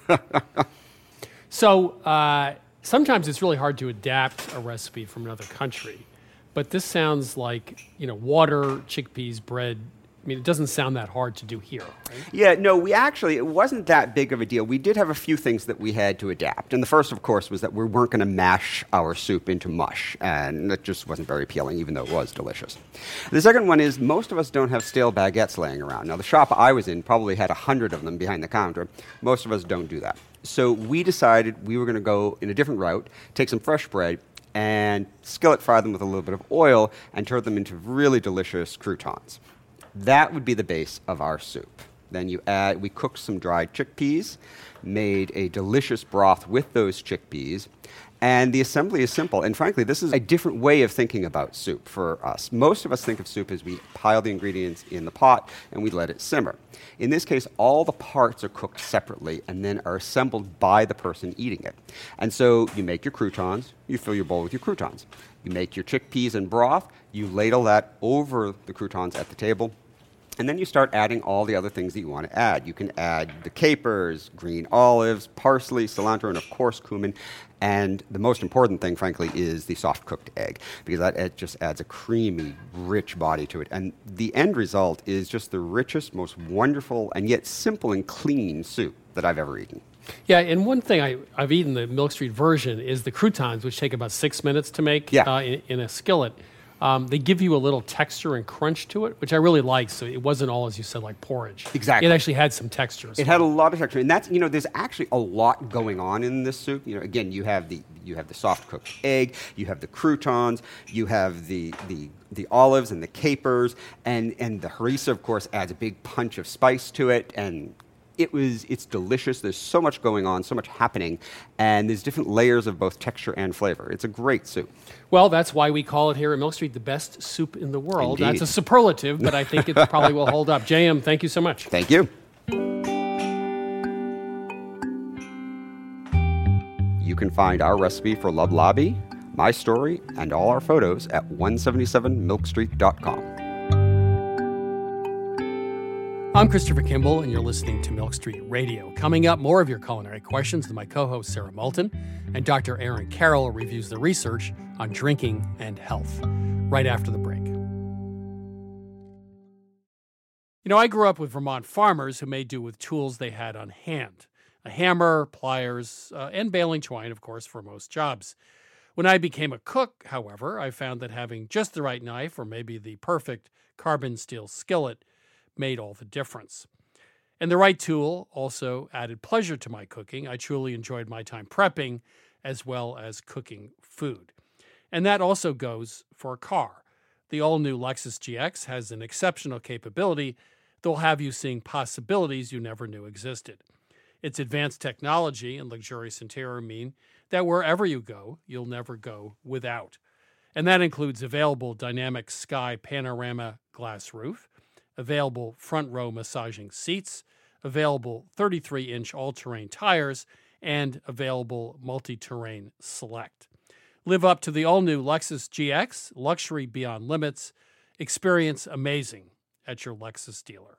So, uh, sometimes it's really hard to adapt a recipe from another country, but this sounds like, you know, water, chickpeas, bread. I mean, it doesn't sound that hard to do here, right? Yeah, no, we actually, it wasn't that big of a deal. We did have a few things that we had to adapt. And the first, of course, was that we weren't going to mash our soup into mush, and that just wasn't very appealing, even though it was delicious. The second one is most of us don't have stale baguettes laying around. Now, the shop I was in probably had a hundred of them behind the counter. Most of us don't do that. So we decided we were going to go in a different route, take some fresh bread, and skillet fry them with a little bit of oil and turn them into really delicious croutons. That would be the base of our soup. Then you add, we cooked some dried chickpeas, made a delicious broth with those chickpeas, and the assembly is simple. And frankly, this is a different way of thinking about soup for us. Most of us think of soup as we pile the ingredients in the pot and we let it simmer. In this case, all the parts are cooked separately and then are assembled by the person eating it. And so you make your croutons, you fill your bowl with your croutons. You make your chickpeas and broth, you ladle that over the croutons at the table, and then you start adding all the other things that you want to add. You can add the capers, green olives, parsley, cilantro, and of course cumin. And the most important thing, frankly, is the soft-cooked egg, because that it just adds a creamy, rich body to it. And the end result is just the richest, most wonderful, and yet simple and clean soup that I've ever eaten. Yeah, and one thing I, I've eaten the Milk Street version is the croutons, which take about six minutes to make yeah. uh, in, in a skillet. Um, they give you a little texture and crunch to it, which I really like. So it wasn't all, as you said, like porridge. Exactly. It actually had some texture. It well. had a lot of texture, and that's, you know, there's actually a lot going on in this soup. You know, again, you have the you have the soft cooked egg, you have the croutons, you have the the the olives and the capers, and and the harissa, of course, adds a big punch of spice to it, and it was it's delicious. There's so much going on, so much happening, and there's different layers of both texture and flavor. It's a great soup. Well, that's why we call it here at Milk Street the best soup in the world. Indeed. That's a superlative, but I think it probably will hold up. J M, thank you so much. Thank you. You can find our recipe for Love Lobby, my story, and all our photos at one seventy-seven milk street dot com. I'm Christopher Kimball, and you're listening to Milk Street Radio. Coming up, more of your culinary questions with my co-host Sarah Moulton, and Doctor Aaron Carroll reviews the research on drinking and health, right after the break. You know, I grew up with Vermont farmers who made do with tools they had on hand. A hammer, pliers, uh, and baling twine, of course, for most jobs. When I became a cook, however, I found that having just the right knife, or maybe the perfect carbon steel skillet, made all the difference. And the right tool also added pleasure to my cooking. I truly enjoyed my time prepping as well as cooking food. And that also goes for a car. The all-new Lexus G X has an exceptional capability that will have you seeing possibilities you never knew existed. Its advanced technology and luxurious interior mean that wherever you go, you'll never go without. And that includes available dynamic sky panorama glass roof, available front row massaging seats, available thirty-three inch all-terrain tires, and available multi-terrain select. Live up to the all-new Lexus G X, luxury beyond limits. Experience amazing at your Lexus dealer.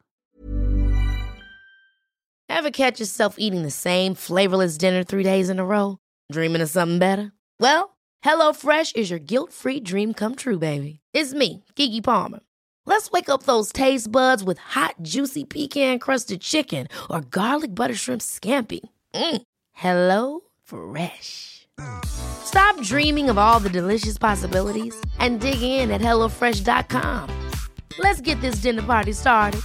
Ever catch yourself eating the same flavorless dinner three days in a row? Dreaming of something better? Well, HelloFresh is your guilt-free dream come true, baby. It's me, Keke Palmer. Let's wake up those taste buds with hot, juicy pecan-crusted chicken or garlic butter shrimp scampi. Mm. Hello Fresh. Stop dreaming of all the delicious possibilities and dig in at hello fresh dot com. Let's get this dinner party started.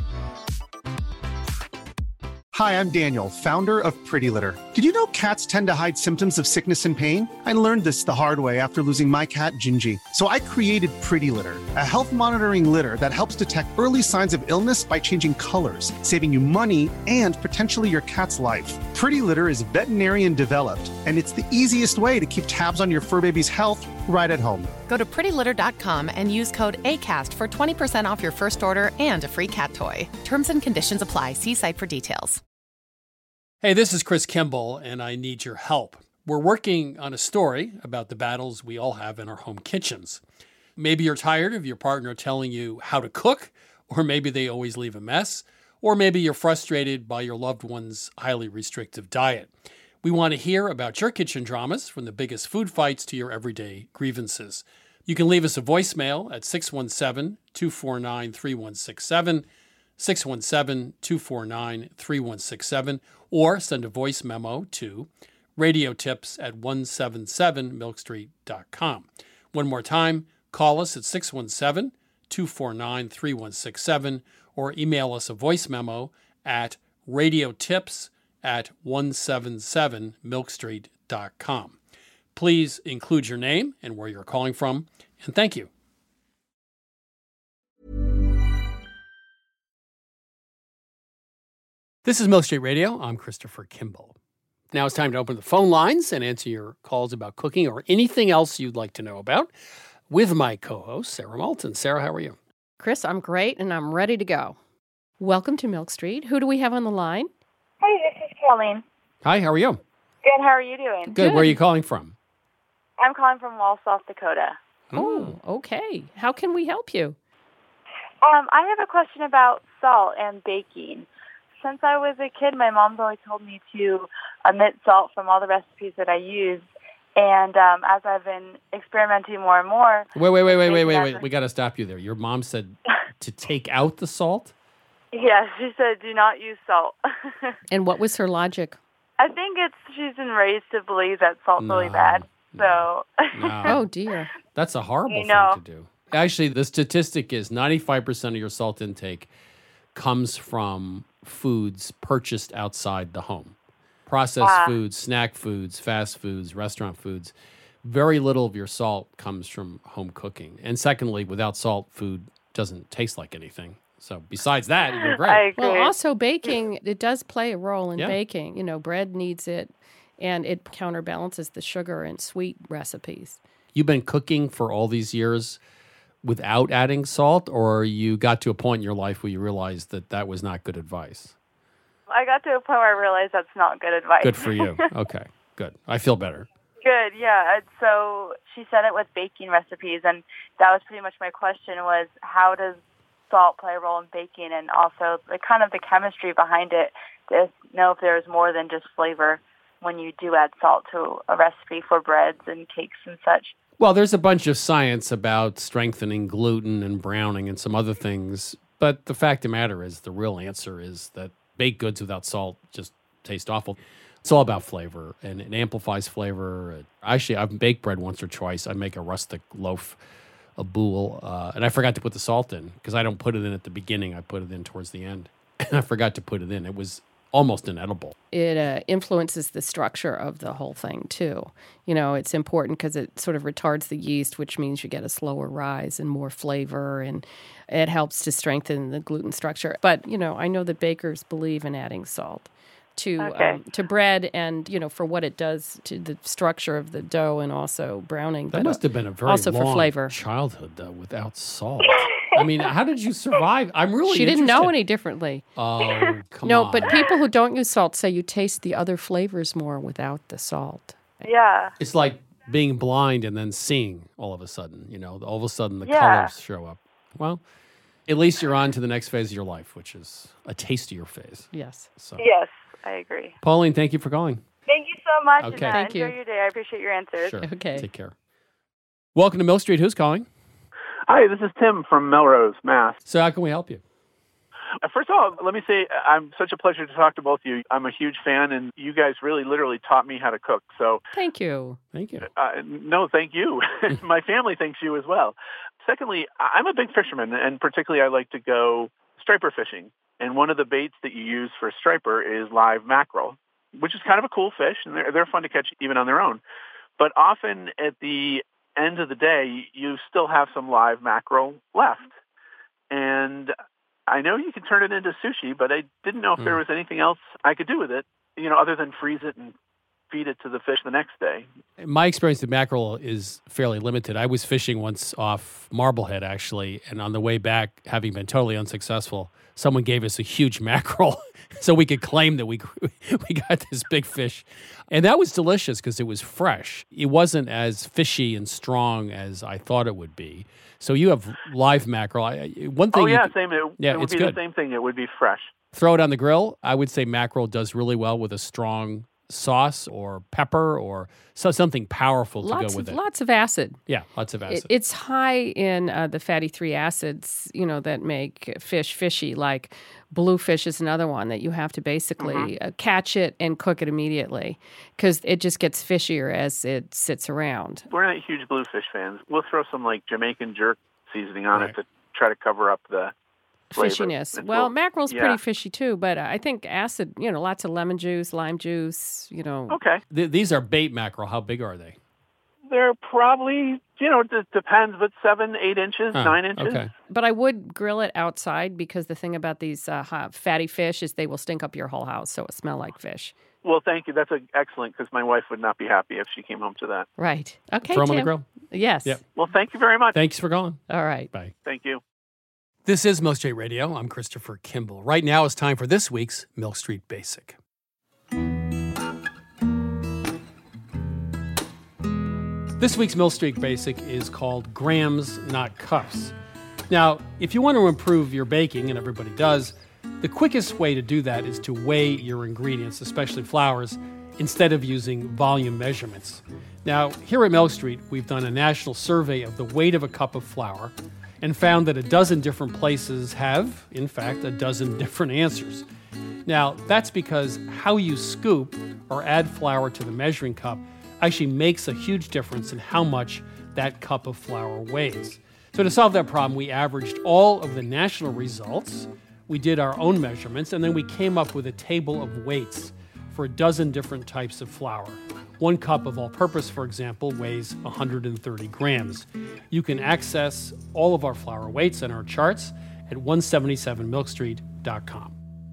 Hi, I'm Daniel, founder of Pretty Litter. Did you know cats tend to hide symptoms of sickness and pain? I learned this the hard way after losing my cat, Gingy. So I created Pretty Litter, a health monitoring litter that helps detect early signs of illness by changing colors, saving you money and potentially your cat's life. Pretty Litter is veterinarian developed, and it's the easiest way to keep tabs on your fur baby's health right at home. Go to pretty litter dot com and use code ACAST for twenty percent off your first order and a free cat toy. Terms and conditions apply. See site for details. Hey, this is Chris Kimball, and I need your help. We're working on a story about the battles we all have in our home kitchens. Maybe you're tired of your partner telling you how to cook, or maybe they always leave a mess, or maybe you're frustrated by your loved one's highly restrictive diet. We want to hear about your kitchen dramas, from the biggest food fights to your everyday grievances. You can leave us a voicemail at six one seven, two four nine, three one six seven, six one seven, two four nine, three one six seven, or send a voice memo to radiotips at one seven seven milk street dot com. One more time, call us at six one seven, two four nine, three one six seven, or email us a voice memo at radiotips at one seven seven milk street dot com. Please include your name and where you're calling from, and thank you. This is Milk Street Radio. I'm Christopher Kimball. Now it's time to open the phone lines and answer your calls about cooking or anything else you'd like to know about with my co-host, Sarah Moulton. Sarah, how are you? Chris, I'm great, and I'm ready to go. Welcome to Milk Street. Who do we have on the line? Hey, this is Colleen. Hi, how are you? Good, how are you doing? Good. Where are you calling from? I'm calling from Wall, South Dakota. Oh, okay. How can we help you? Um, I have a question about salt and baking. Since I was a kid, my mom's always told me to omit salt from all the recipes that I use. And um, as I've been experimenting more and more... Wait, wait, wait, wait, wait, wait, wait. We got to stop you there. Your mom said to take out the salt? Yeah, she said do not use salt. And what was her logic? I think it's she's been raised to believe that salt's No, really bad. So... No. Oh, dear. That's a horrible I know. thing to do. Actually, the statistic is ninety-five percent of your salt intake comes from foods purchased outside the home. Processed Ah. foods, snack foods, fast foods, restaurant foods. Very little of your salt comes from home cooking. And secondly, without salt, food doesn't taste like anything. So besides that, you're great. Well, also baking, it does play a role in Yeah. baking. You know, bread needs it, and it counterbalances the sugar in sweet recipes. You've been cooking for all these years without adding salt, or you got to a point in your life where you realized that that was not good advice? I got to a point where I realized that's not good advice. Good for you. Okay, good. I feel better. Good, yeah. And so she said it with baking recipes, and that was pretty much my question was how does salt play a role in baking, and also the kind of the chemistry behind it to know if there's more than just flavor when you do add salt to a recipe for breads and cakes and such. Well, there's a bunch of science about strengthening gluten and browning and some other things, but the fact of the matter is the real answer is that baked goods without salt just taste awful. It's all about flavor, and it amplifies flavor. Actually, I've baked bread once or twice. I make a rustic loaf, a boule, uh, and I forgot to put the salt in because I don't put it in at the beginning. I put it in towards the end, and I forgot to put it in. It was almost inedible. It uh, influences the structure of the whole thing, too. You know, it's important because it sort of retards the yeast, which means you get a slower rise and more flavor, and it helps to strengthen the gluten structure. But, you know, I know that bakers believe in adding salt to Okay. um, to bread and, you know, for what it does to the structure of the dough and also browning. That but, must uh, have been a very also long for flavor. childhood, though, without salt. I mean, how did you survive? I'm really She didn't know interested. any differently. Oh, come no, on. but people who don't use salt say you taste the other flavors more without the salt. Yeah. It's like being blind and then seeing all of a sudden. You know, all of a sudden the Yeah. colors show up. Well, at least you're on to the next phase of your life, which is a tastier phase. Yes. So, Yes, I agree. Pauline, thank you for calling. Thank you so much. Okay. And, uh, Thank enjoy you. your day. I appreciate your answers. Sure. Take care. Welcome to Mill Street. Who's calling? Hi, this is Tim from Melrose, Mass. So how can we help you? Uh, First of all, let me say I'm such a pleasure to talk to both of you. I'm a huge fan, and you guys really literally taught me how to cook. So, Thank you. Thank you. uh, no, thank you. My family thanks you as well. Secondly, I- I'm a big fisherman, and particularly I like to go striper fishing. And one of the baits that you use for striper is live mackerel, which is kind of a cool fish, and they're, they're fun to catch even on their own. But often at the end of the day, you still have some live mackerel left. And I know you can turn it into sushi, but I didn't know if there was anything else I could do with it, you know, other than freeze it and feed it to the fish the next day. My experience with mackerel is fairly limited. I was fishing once off Marblehead, actually, and on the way back, having been totally unsuccessful, someone gave us a huge mackerel so we could claim that we we got this big fish. And that was delicious because it was fresh. It wasn't as fishy and strong as I thought it would be. So you have live mackerel. I, one thing Oh, you yeah, could- same. It, yeah, it would it's be good. the same thing. It would be fresh. Throw it on the grill. I would say mackerel does really well with a strong sauce or pepper or so something powerful to Lots go with of it. lots of acid. Yeah, lots of acid. It, it's high in uh, the fatty three acids, you know, that make fish fishy. Like bluefish is another one that you have to basically Mm-hmm. uh, catch it and cook it immediately because it just gets fishier as it sits around. We're not huge bluefish fans. We'll throw some like Jamaican jerk seasoning on it to try to cover up the flavor. Fishiness. It's Well, a- mackerel's yeah. pretty fishy too, but I think acid, you know, lots of lemon juice, lime juice, you know. Okay. Th- these are bait mackerel. How big are they? They're probably, you know, it d- depends, but seven, eight inches, Huh, nine inches. okay. But I would grill it outside because the thing about these uh, hot, fatty fish is they will stink up your whole house, so it smell like fish. Well, thank you. That's a, excellent because my wife would not be happy if she came home to that. Right. Okay, Throw 'em on the Tim. grill. Yes. Yep. Well, thank you very much. Thanks for calling. All right. Bye. Thank you. This is Milk Street Radio. I'm Christopher Kimball. Right now it's time for this week's Milk Street Basic. This week's Mill Street Basic is called Grams, Not Cups. Now, if you want to improve your baking, and everybody does, the quickest way to do that is to weigh your ingredients, especially flours, instead of using volume measurements. Now, here at Milk Street, we've done a national survey of the weight of a cup of flour and found that a dozen different places have, in fact, a dozen different answers. Now, that's because how you scoop or add flour to the measuring cup actually makes a huge difference in how much that cup of flour weighs. So to solve that problem, we averaged all of the national results, we did our own measurements, and then we came up with a table of weights for a dozen different types of flour. One cup of all-purpose, for example, weighs one hundred thirty grams. You can access all of our flour weights and our charts at one seventy-seven milk street dot com.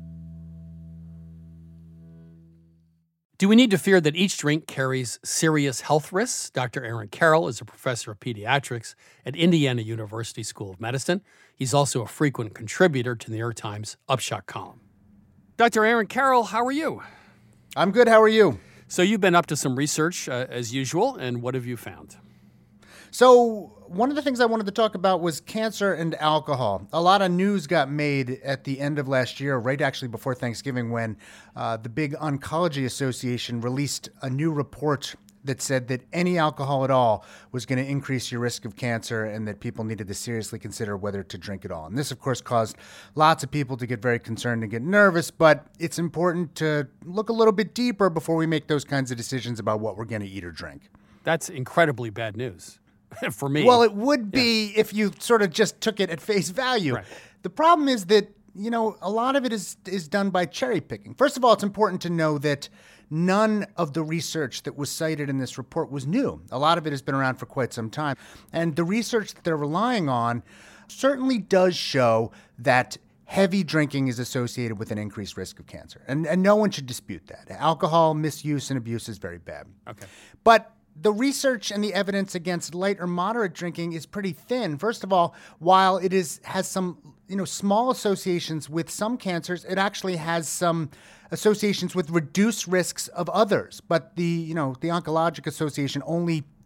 Do we need to fear that each drink carries serious health risks? Doctor Aaron Carroll is a professor of pediatrics at Indiana University School of Medicine. He's also a frequent contributor to the New York Times Upshot column. Doctor Aaron Carroll, how are you? I'm good. How are you? So you've been up to some research, uh, as usual, and what have you found? So one of the things I wanted to talk about was cancer and alcohol. A lot of news got made at the end of last year, right actually before Thanksgiving, when uh, the big Oncology Association released a new report that said that any alcohol at all was going to increase your risk of cancer and that people needed to seriously consider whether to drink at all. And this, of course, caused lots of people to get very concerned and get nervous, but it's important to look a little bit deeper before we make those kinds of decisions about what we're going to eat or drink. That's incredibly bad news for me. Well, it would be yeah. if you sort of just took it at face value. Right. The problem is that, you know, a lot of it is is done by cherry picking. First of all, it's important to know that none of the research that was cited in this report was new. A lot of it has been around for quite some time. And the research that they're relying on certainly does show that heavy drinking is associated with an increased risk of cancer. And, and no one should dispute that. Alcohol misuse and abuse is very bad. Okay. But the research and the evidence against light or moderate drinking is pretty thin. First of all, while it is has some, you know, small associations with some cancers, it actually has some associations with reduced risks of others. But the, you know, the Oncologic Association only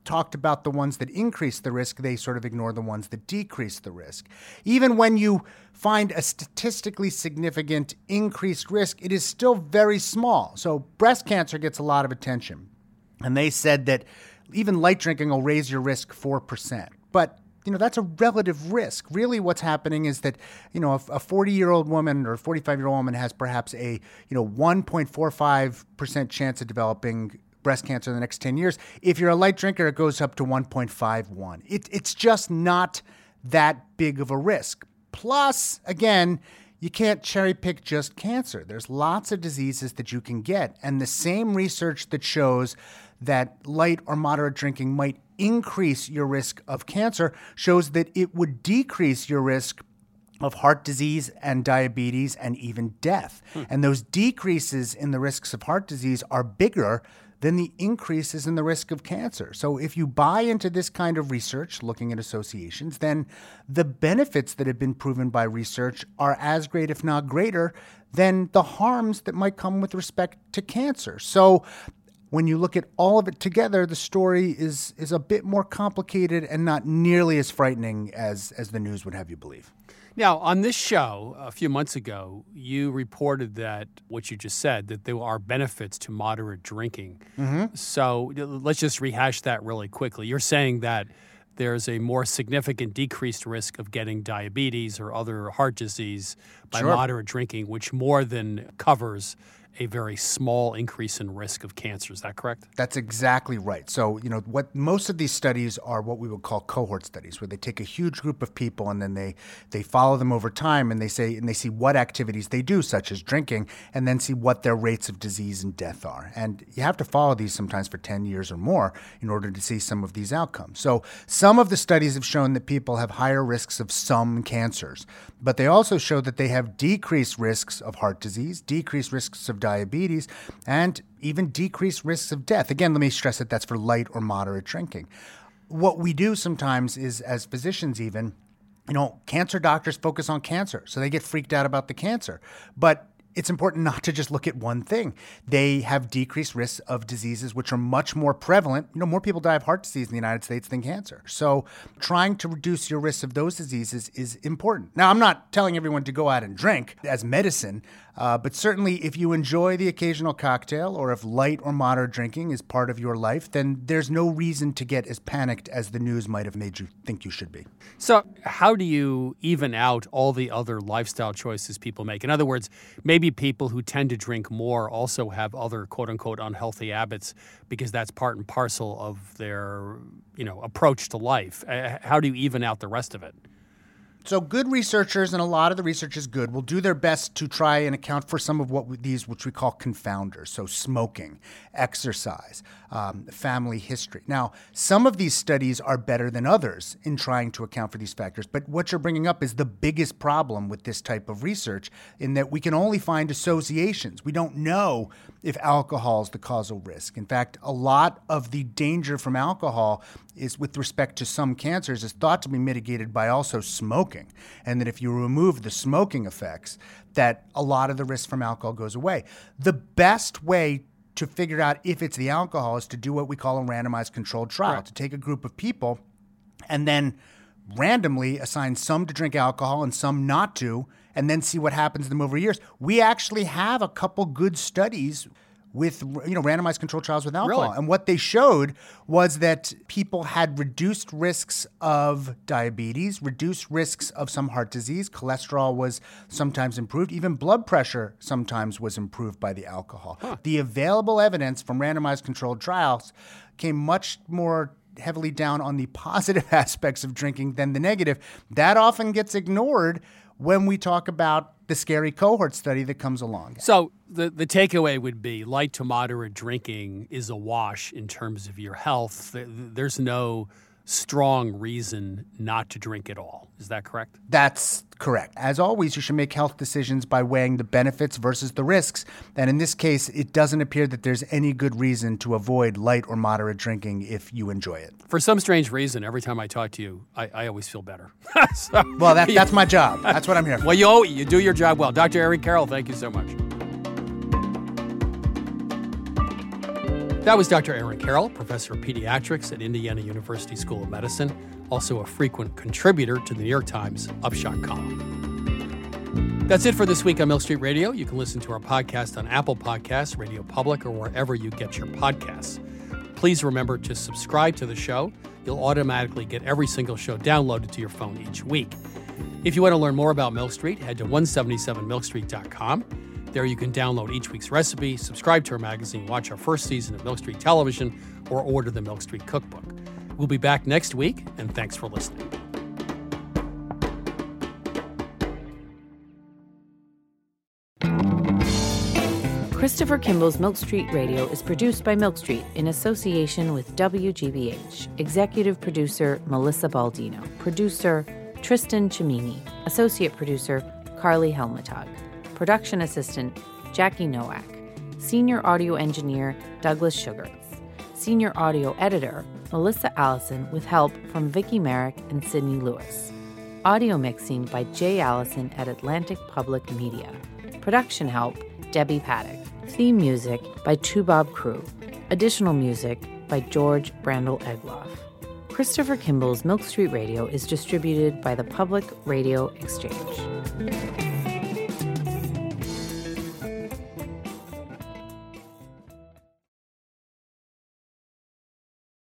talked about the ones that increase the risk, they sort of ignore the ones that decrease the risk. Even when you find a statistically significant increased risk, it is still very small. So breast cancer gets a lot of attention. And they said that even light drinking will raise your risk four percent. But you know, that's a relative risk. Really what's happening is that, you know, a forty-year-old woman or a forty-five-year-old woman has perhaps a, you know, one point four five percent chance of developing breast cancer in the next ten years. If you're a light drinker, it goes up to one point five one. It, it's just not that big of a risk. Plus, again, you can't cherry pick just cancer. There's lots of diseases that you can get. And the same research that shows that light or moderate drinking might increase your risk of cancer shows that it would decrease your risk of heart disease and diabetes and even death. Hmm. And those decreases in the risks of heart disease are bigger than the increases in the risk of cancer. So if you buy into this kind of research, looking at associations, then the benefits that have been proven by research are as great, if not greater, than the harms that might come with respect to cancer. So when you look at all of it together, the story is is a bit more complicated and not nearly as frightening as, as the news would have you believe. Now, on this show a few months ago, you reported that what you just said, that there are benefits to moderate drinking. Mm-hmm. So let's just rehash that really quickly. You're saying that there's a more significant decreased risk of getting diabetes or other heart disease by Sure. moderate drinking, which more than covers a very small increase in risk of cancer. Is that correct? That's exactly right. So, you know, what most of these studies are what we would call cohort studies, where they take a huge group of people and then they they follow them over time and they say and they see what activities they do, such as drinking, and then see what their rates of disease and death are. And you have to follow these sometimes for ten years or more in order to see some of these outcomes. So some of the studies have shown that people have higher risks of some cancers, but they also show that they have decreased risks of heart disease, decreased risks of diabetes, and even decreased risks of death. Again, let me stress that that's for light or moderate drinking. What we do sometimes is, as physicians even, you know, cancer doctors focus on cancer, so they get freaked out about the cancer. But it's important not to just look at one thing. They have decreased risks of diseases which are much more prevalent. You know, more people die of heart disease in the United States than cancer. So trying to reduce your risk of those diseases is important. Now, I'm not telling everyone to go out and drink as medicine, uh, but certainly if you enjoy the occasional cocktail or if light or moderate drinking is part of your life, then there's no reason to get as panicked as the news might have made you think you should be. So how do you even out all the other lifestyle choices people make? In other words, maybe people who tend to drink more also have other quote-unquote unhealthy habits because that's part and parcel of their, you know, approach to life. Uh, how do you even out the rest of it? So good researchers, and a lot of the research is good, will do their best to try and account for some of what we, these, which we call confounders. So smoking, exercise, um, family history. Now, some of these studies are better than others in trying to account for these factors. But what you're bringing up is the biggest problem with this type of research, in that we can only find associations. We don't know if alcohol is the causal risk. In fact, a lot of the danger from alcohol is, with respect to some cancers, is thought to be mitigated by also smoking. And that if you remove the smoking effects, that a lot of the risk from alcohol goes away. The best way to figure out if it's the alcohol is to do what we call a randomized controlled trial, right. To take a group of people and then randomly assign some to drink alcohol and some not to, and then see what happens to them over years. We actually have a couple good studies with, you know, randomized controlled trials with alcohol. Really? And what they showed was that people had reduced risks of diabetes, reduced risks of some heart disease. Cholesterol was sometimes improved. Even blood pressure sometimes was improved by the alcohol. Huh. The available evidence from randomized controlled trials came much more heavily down on the positive aspects of drinking than the negative. That often gets ignored when we talk about the scary cohort study that comes along. So the, the takeaway would be light to moderate drinking is a wash in terms of your health. There's no strong reason not to drink at all. Is that correct? That's correct. As always, you should make health decisions by weighing the benefits versus the risks. And in this case, it doesn't appear that there's any good reason to avoid light or moderate drinking if you enjoy it. For some strange reason, every time I talk to you, I, I always feel better. so, well, that, that's my job. That's what I'm here for. Well, you, you do your job well. Doctor Eric Carroll, thank you so much. That was Doctor Aaron Carroll, professor of pediatrics at Indiana University School of Medicine, also a frequent contributor to the New York Times Upshot column. That's it for this week on Milk Street Radio. You can listen to our podcast on Apple Podcasts, Radio Public, or wherever you get your podcasts. Please remember to subscribe to the show. You'll automatically get every single show downloaded to your phone each week. If you want to learn more about Milk Street, head to one seventy-seven milk street dot com. There you can download each week's recipe, subscribe to our magazine, watch our first season of Milk Street Television, or order the Milk Street Cookbook. We'll be back next week, and thanks for listening. Christopher Kimball's Milk Street Radio is produced by Milk Street in association with W G B H. Executive producer Melissa Baldino. Producer Tristan Cimini. Associate producer Carly Helmetag. Production assistant Jackie Nowak. Senior audio engineer Douglas Sugarts. Senior audio editor Melissa Allison with help from Vicki Merrick and Sydney Lewis. Audio mixing by Jay Allison at Atlantic Public Media. Production help Debbie Paddock. Theme music by Tubob Crew. Additional music by George Brandel Egloff. Christopher Kimball's Milk Street Radio is distributed by the Public Radio Exchange.